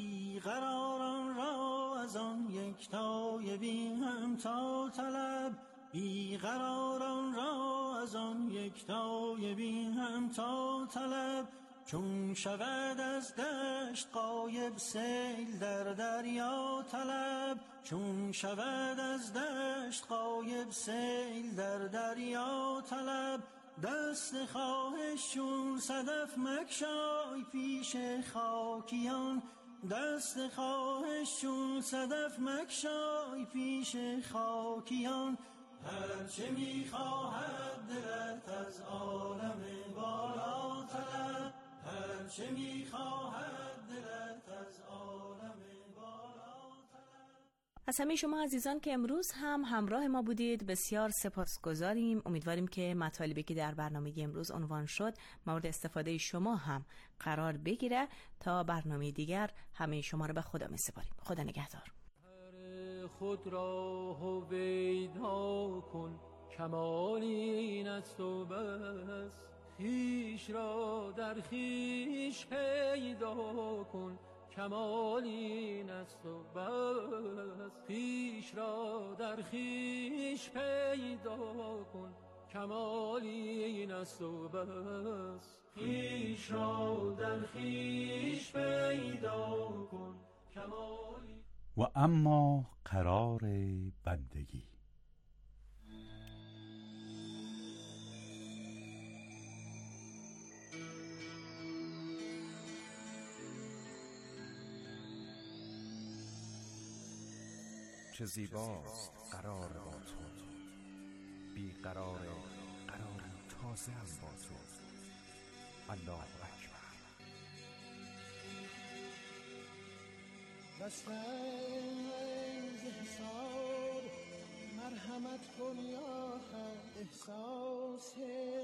بیقراران را از آن یکتای بی همتا طلب، بیقراران را از آن یکتای بی همتا طلب، چون شود از دشت غایب سیل در دریا طلب، چون شود از دشت غایب سیل در دریا طلب، دست خواهش چون صدف مگشای پیش خاکیان، دست خواهش چون صدف مگشای پیش خاکیان، هر چه میخواهد دلت از عالم بالا طلب، هر چه میخواهد دلت از عالم بالا طلب. از همه شما عزیزان که امروز هم همراه ما بودید بسیار سپاسگزاریم. امیدواریم که مطالبی که در برنامه امروز عنوان شد مورد استفاده شما هم قرار بگیره. تا برنامه دیگر همه شما رو به خدا میسپاریم. خدا نگهدار. خود را هویدا کن، کمال این است و بس، خویش را در خویش پیدا کن، کمال این است و بس، خویش را در خویش پیدا کن، کمال این است و بس، خویش را در خویش پیدا کن، کمال. و اما قرار بندگی. چه زیباست قرار با تو، بی قرار قرار تازه هم با تو. الله اکبر. بستن حساب مرحمت کن یا حق، احساس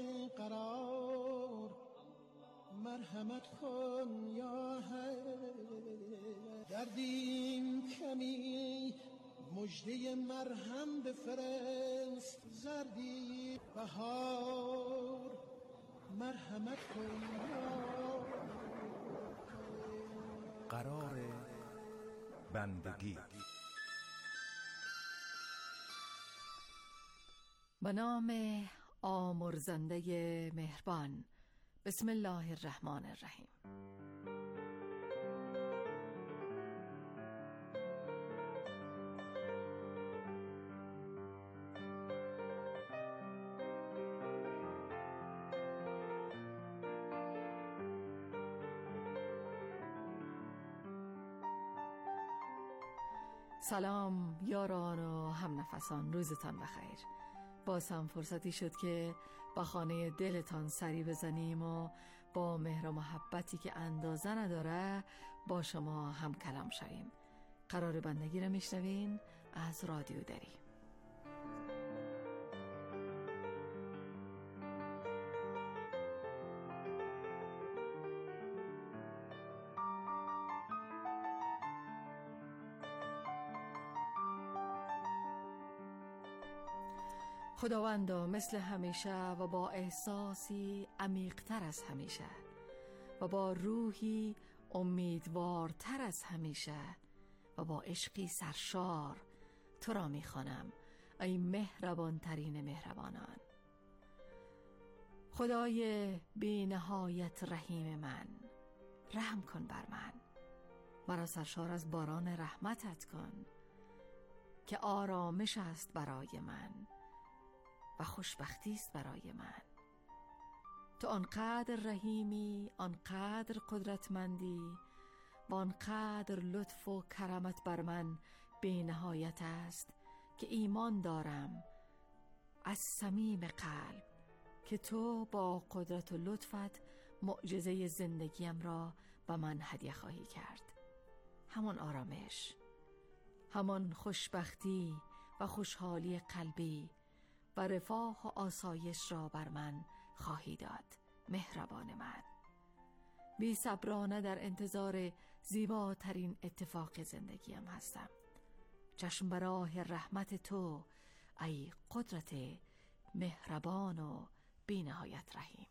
قرار مرحمت کن یا حق، دردیم کمی مجده مرهم بفرست، زردی بهار مرحمت کن یا قرار بندگی. به نام آمرزنده مهربان. بسم الله الرحمن الرحیم. سلام یاران و هم نفسان، روزتان بخیر. باز هم فرصتی شد که با خانه دلتان سری بزنیم و با مهر و محبتی که اندازه نداره با شما هم کلام شویم. قرار بندگی رو میشنوین از رادیو دری. خداوندا مثل همیشه و با احساسی عمیق‌تر از همیشه و با روحی امیدوارتر از همیشه و با عشقی سرشار تو را می‌خوانم ای مهربان ترین مهربانان. خدای بی نهایت رحیم من، رحم کن بر من، مرا سرشار از باران رحمتت کن که آرامش است برای من و خوشبختی است برای من. تو آنقدر رحیمی، آنقدر قدرتمندی و آنقدر لطف و کرمت بر من بی نهایت است که ایمان دارم از صمیم قلب که تو با قدرت و لطفت معجزه زندگیم را به من هدیه خواهی کرد. همان آرامش، همان خوشبختی و خوشحالی قلبی و رفاه و آسایش را بر من خواهی داد. مهربان من، بی صبرانه در انتظار زیباترین اتفاق زندگیم هستم. چشم به راه رحمت تو ای قدرت مهربان و بی نهایت رحیم.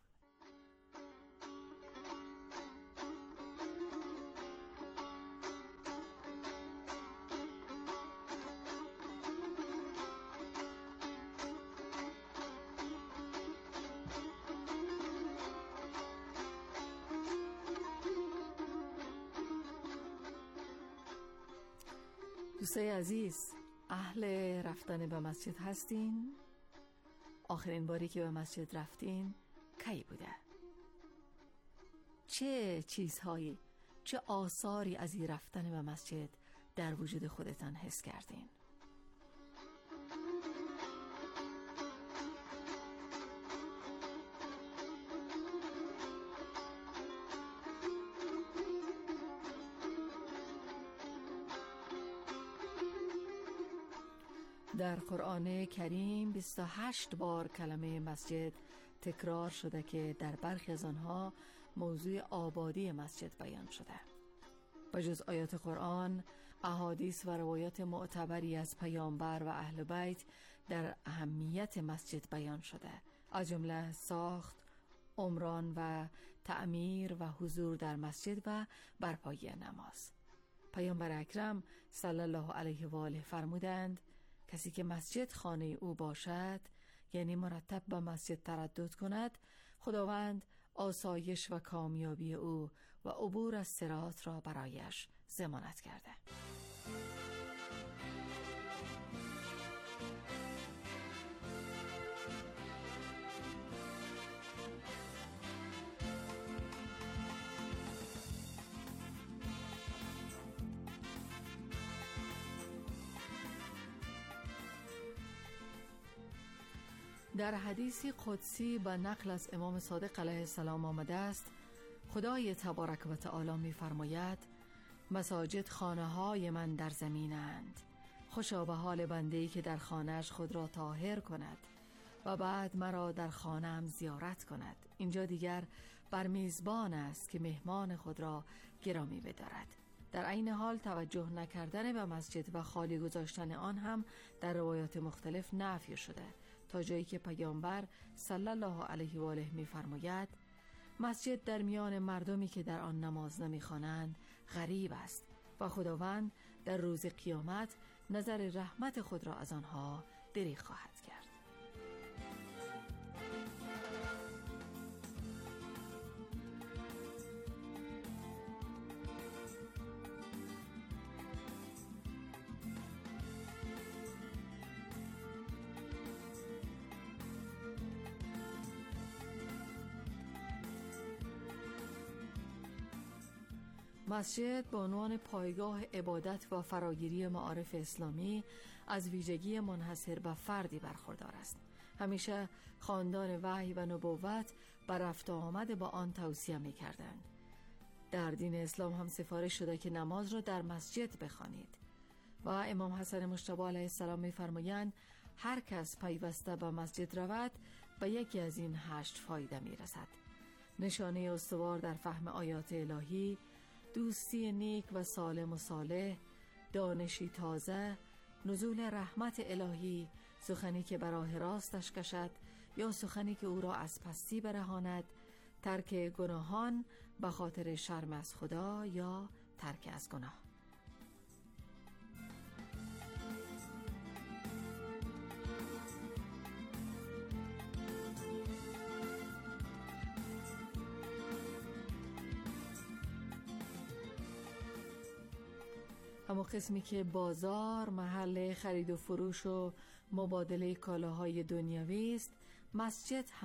دوستای عزیز، اهل رفتن به مسجد هستین؟ آخرین باری که به مسجد رفتین کی بوده؟ چه چیزهایی، چه آثاری از این رفتن به مسجد در وجود خودتان حس کردین؟ در قرآن کریم بیست و هشت بار کلمه مسجد تکرار شده که در برخی از آنها موضوع آبادی مسجد بیان شده. بجز آیات قرآن، احادیث و روایات معتبری از پیامبر و اهل بیت در اهمیت مسجد بیان شده، از جمله ساخت، عمران و تعمیر و حضور در مسجد و برپایی نماز. پیامبر اکرم صلی الله علیه و آله فرمودند کسی که مسجد خانه او باشد، یعنی مرتب به مسجد تردد کند، خداوند آسایش و کامیابی او و عبور از صراط را برایش ضمانت کرده. در حدیثی قدسی به نقل از امام صادق علیه السلام آمده است خدای تبارک و تعالی می فرماید مساجد خانه های من در زمینند، خوشا به حال بنده‌ای که در خانه‌اش خود را طاهر کند و بعد مرا در خانه‌ام زیارت کند. اینجا دیگر بر میزبان است که مهمان خود را گرامی بدارد. در عین حال توجه نکردن به مسجد و خالی گذاشتن آن هم در روایات مختلف نفی شده، تا جایی که پیامبر صلی الله علیه و آله می‌فرماید مسجد در میان مردمی که در آن نماز نمی‌خوانند غریب است و خداوند در روز قیامت نظر رحمت خود را از آنها دریغ خواهد کرد. مسجد به عنوان پایگاه عبادت و فراگیری معارف اسلامی از ویژگی منحصر به فردی برخوردار است. همیشه خاندان وحی و نبوت بر رفت و آمد با آن توصیه می کردند. در دین اسلام هم سفارش شده که نماز را در مسجد بخوانید و امام حسن مجتبی علیه السلام می فرمایند هر کس پیوسته به مسجد رود به یکی از این هشت فایده می رسد: نشانه استوار در فهم آیات الهی، دوستی نیک و سالم و صالح، دانشی تازه، نزول رحمت الهی، سخنی که براه راستش کشد یا سخنی که او را از پستی برهاند، ترک گناهان به خاطر شرم از خدا یا ترک از گناه. اما قسمی که بازار محل خرید و فروش و مبادله کالاهای دنیوی است، مسجد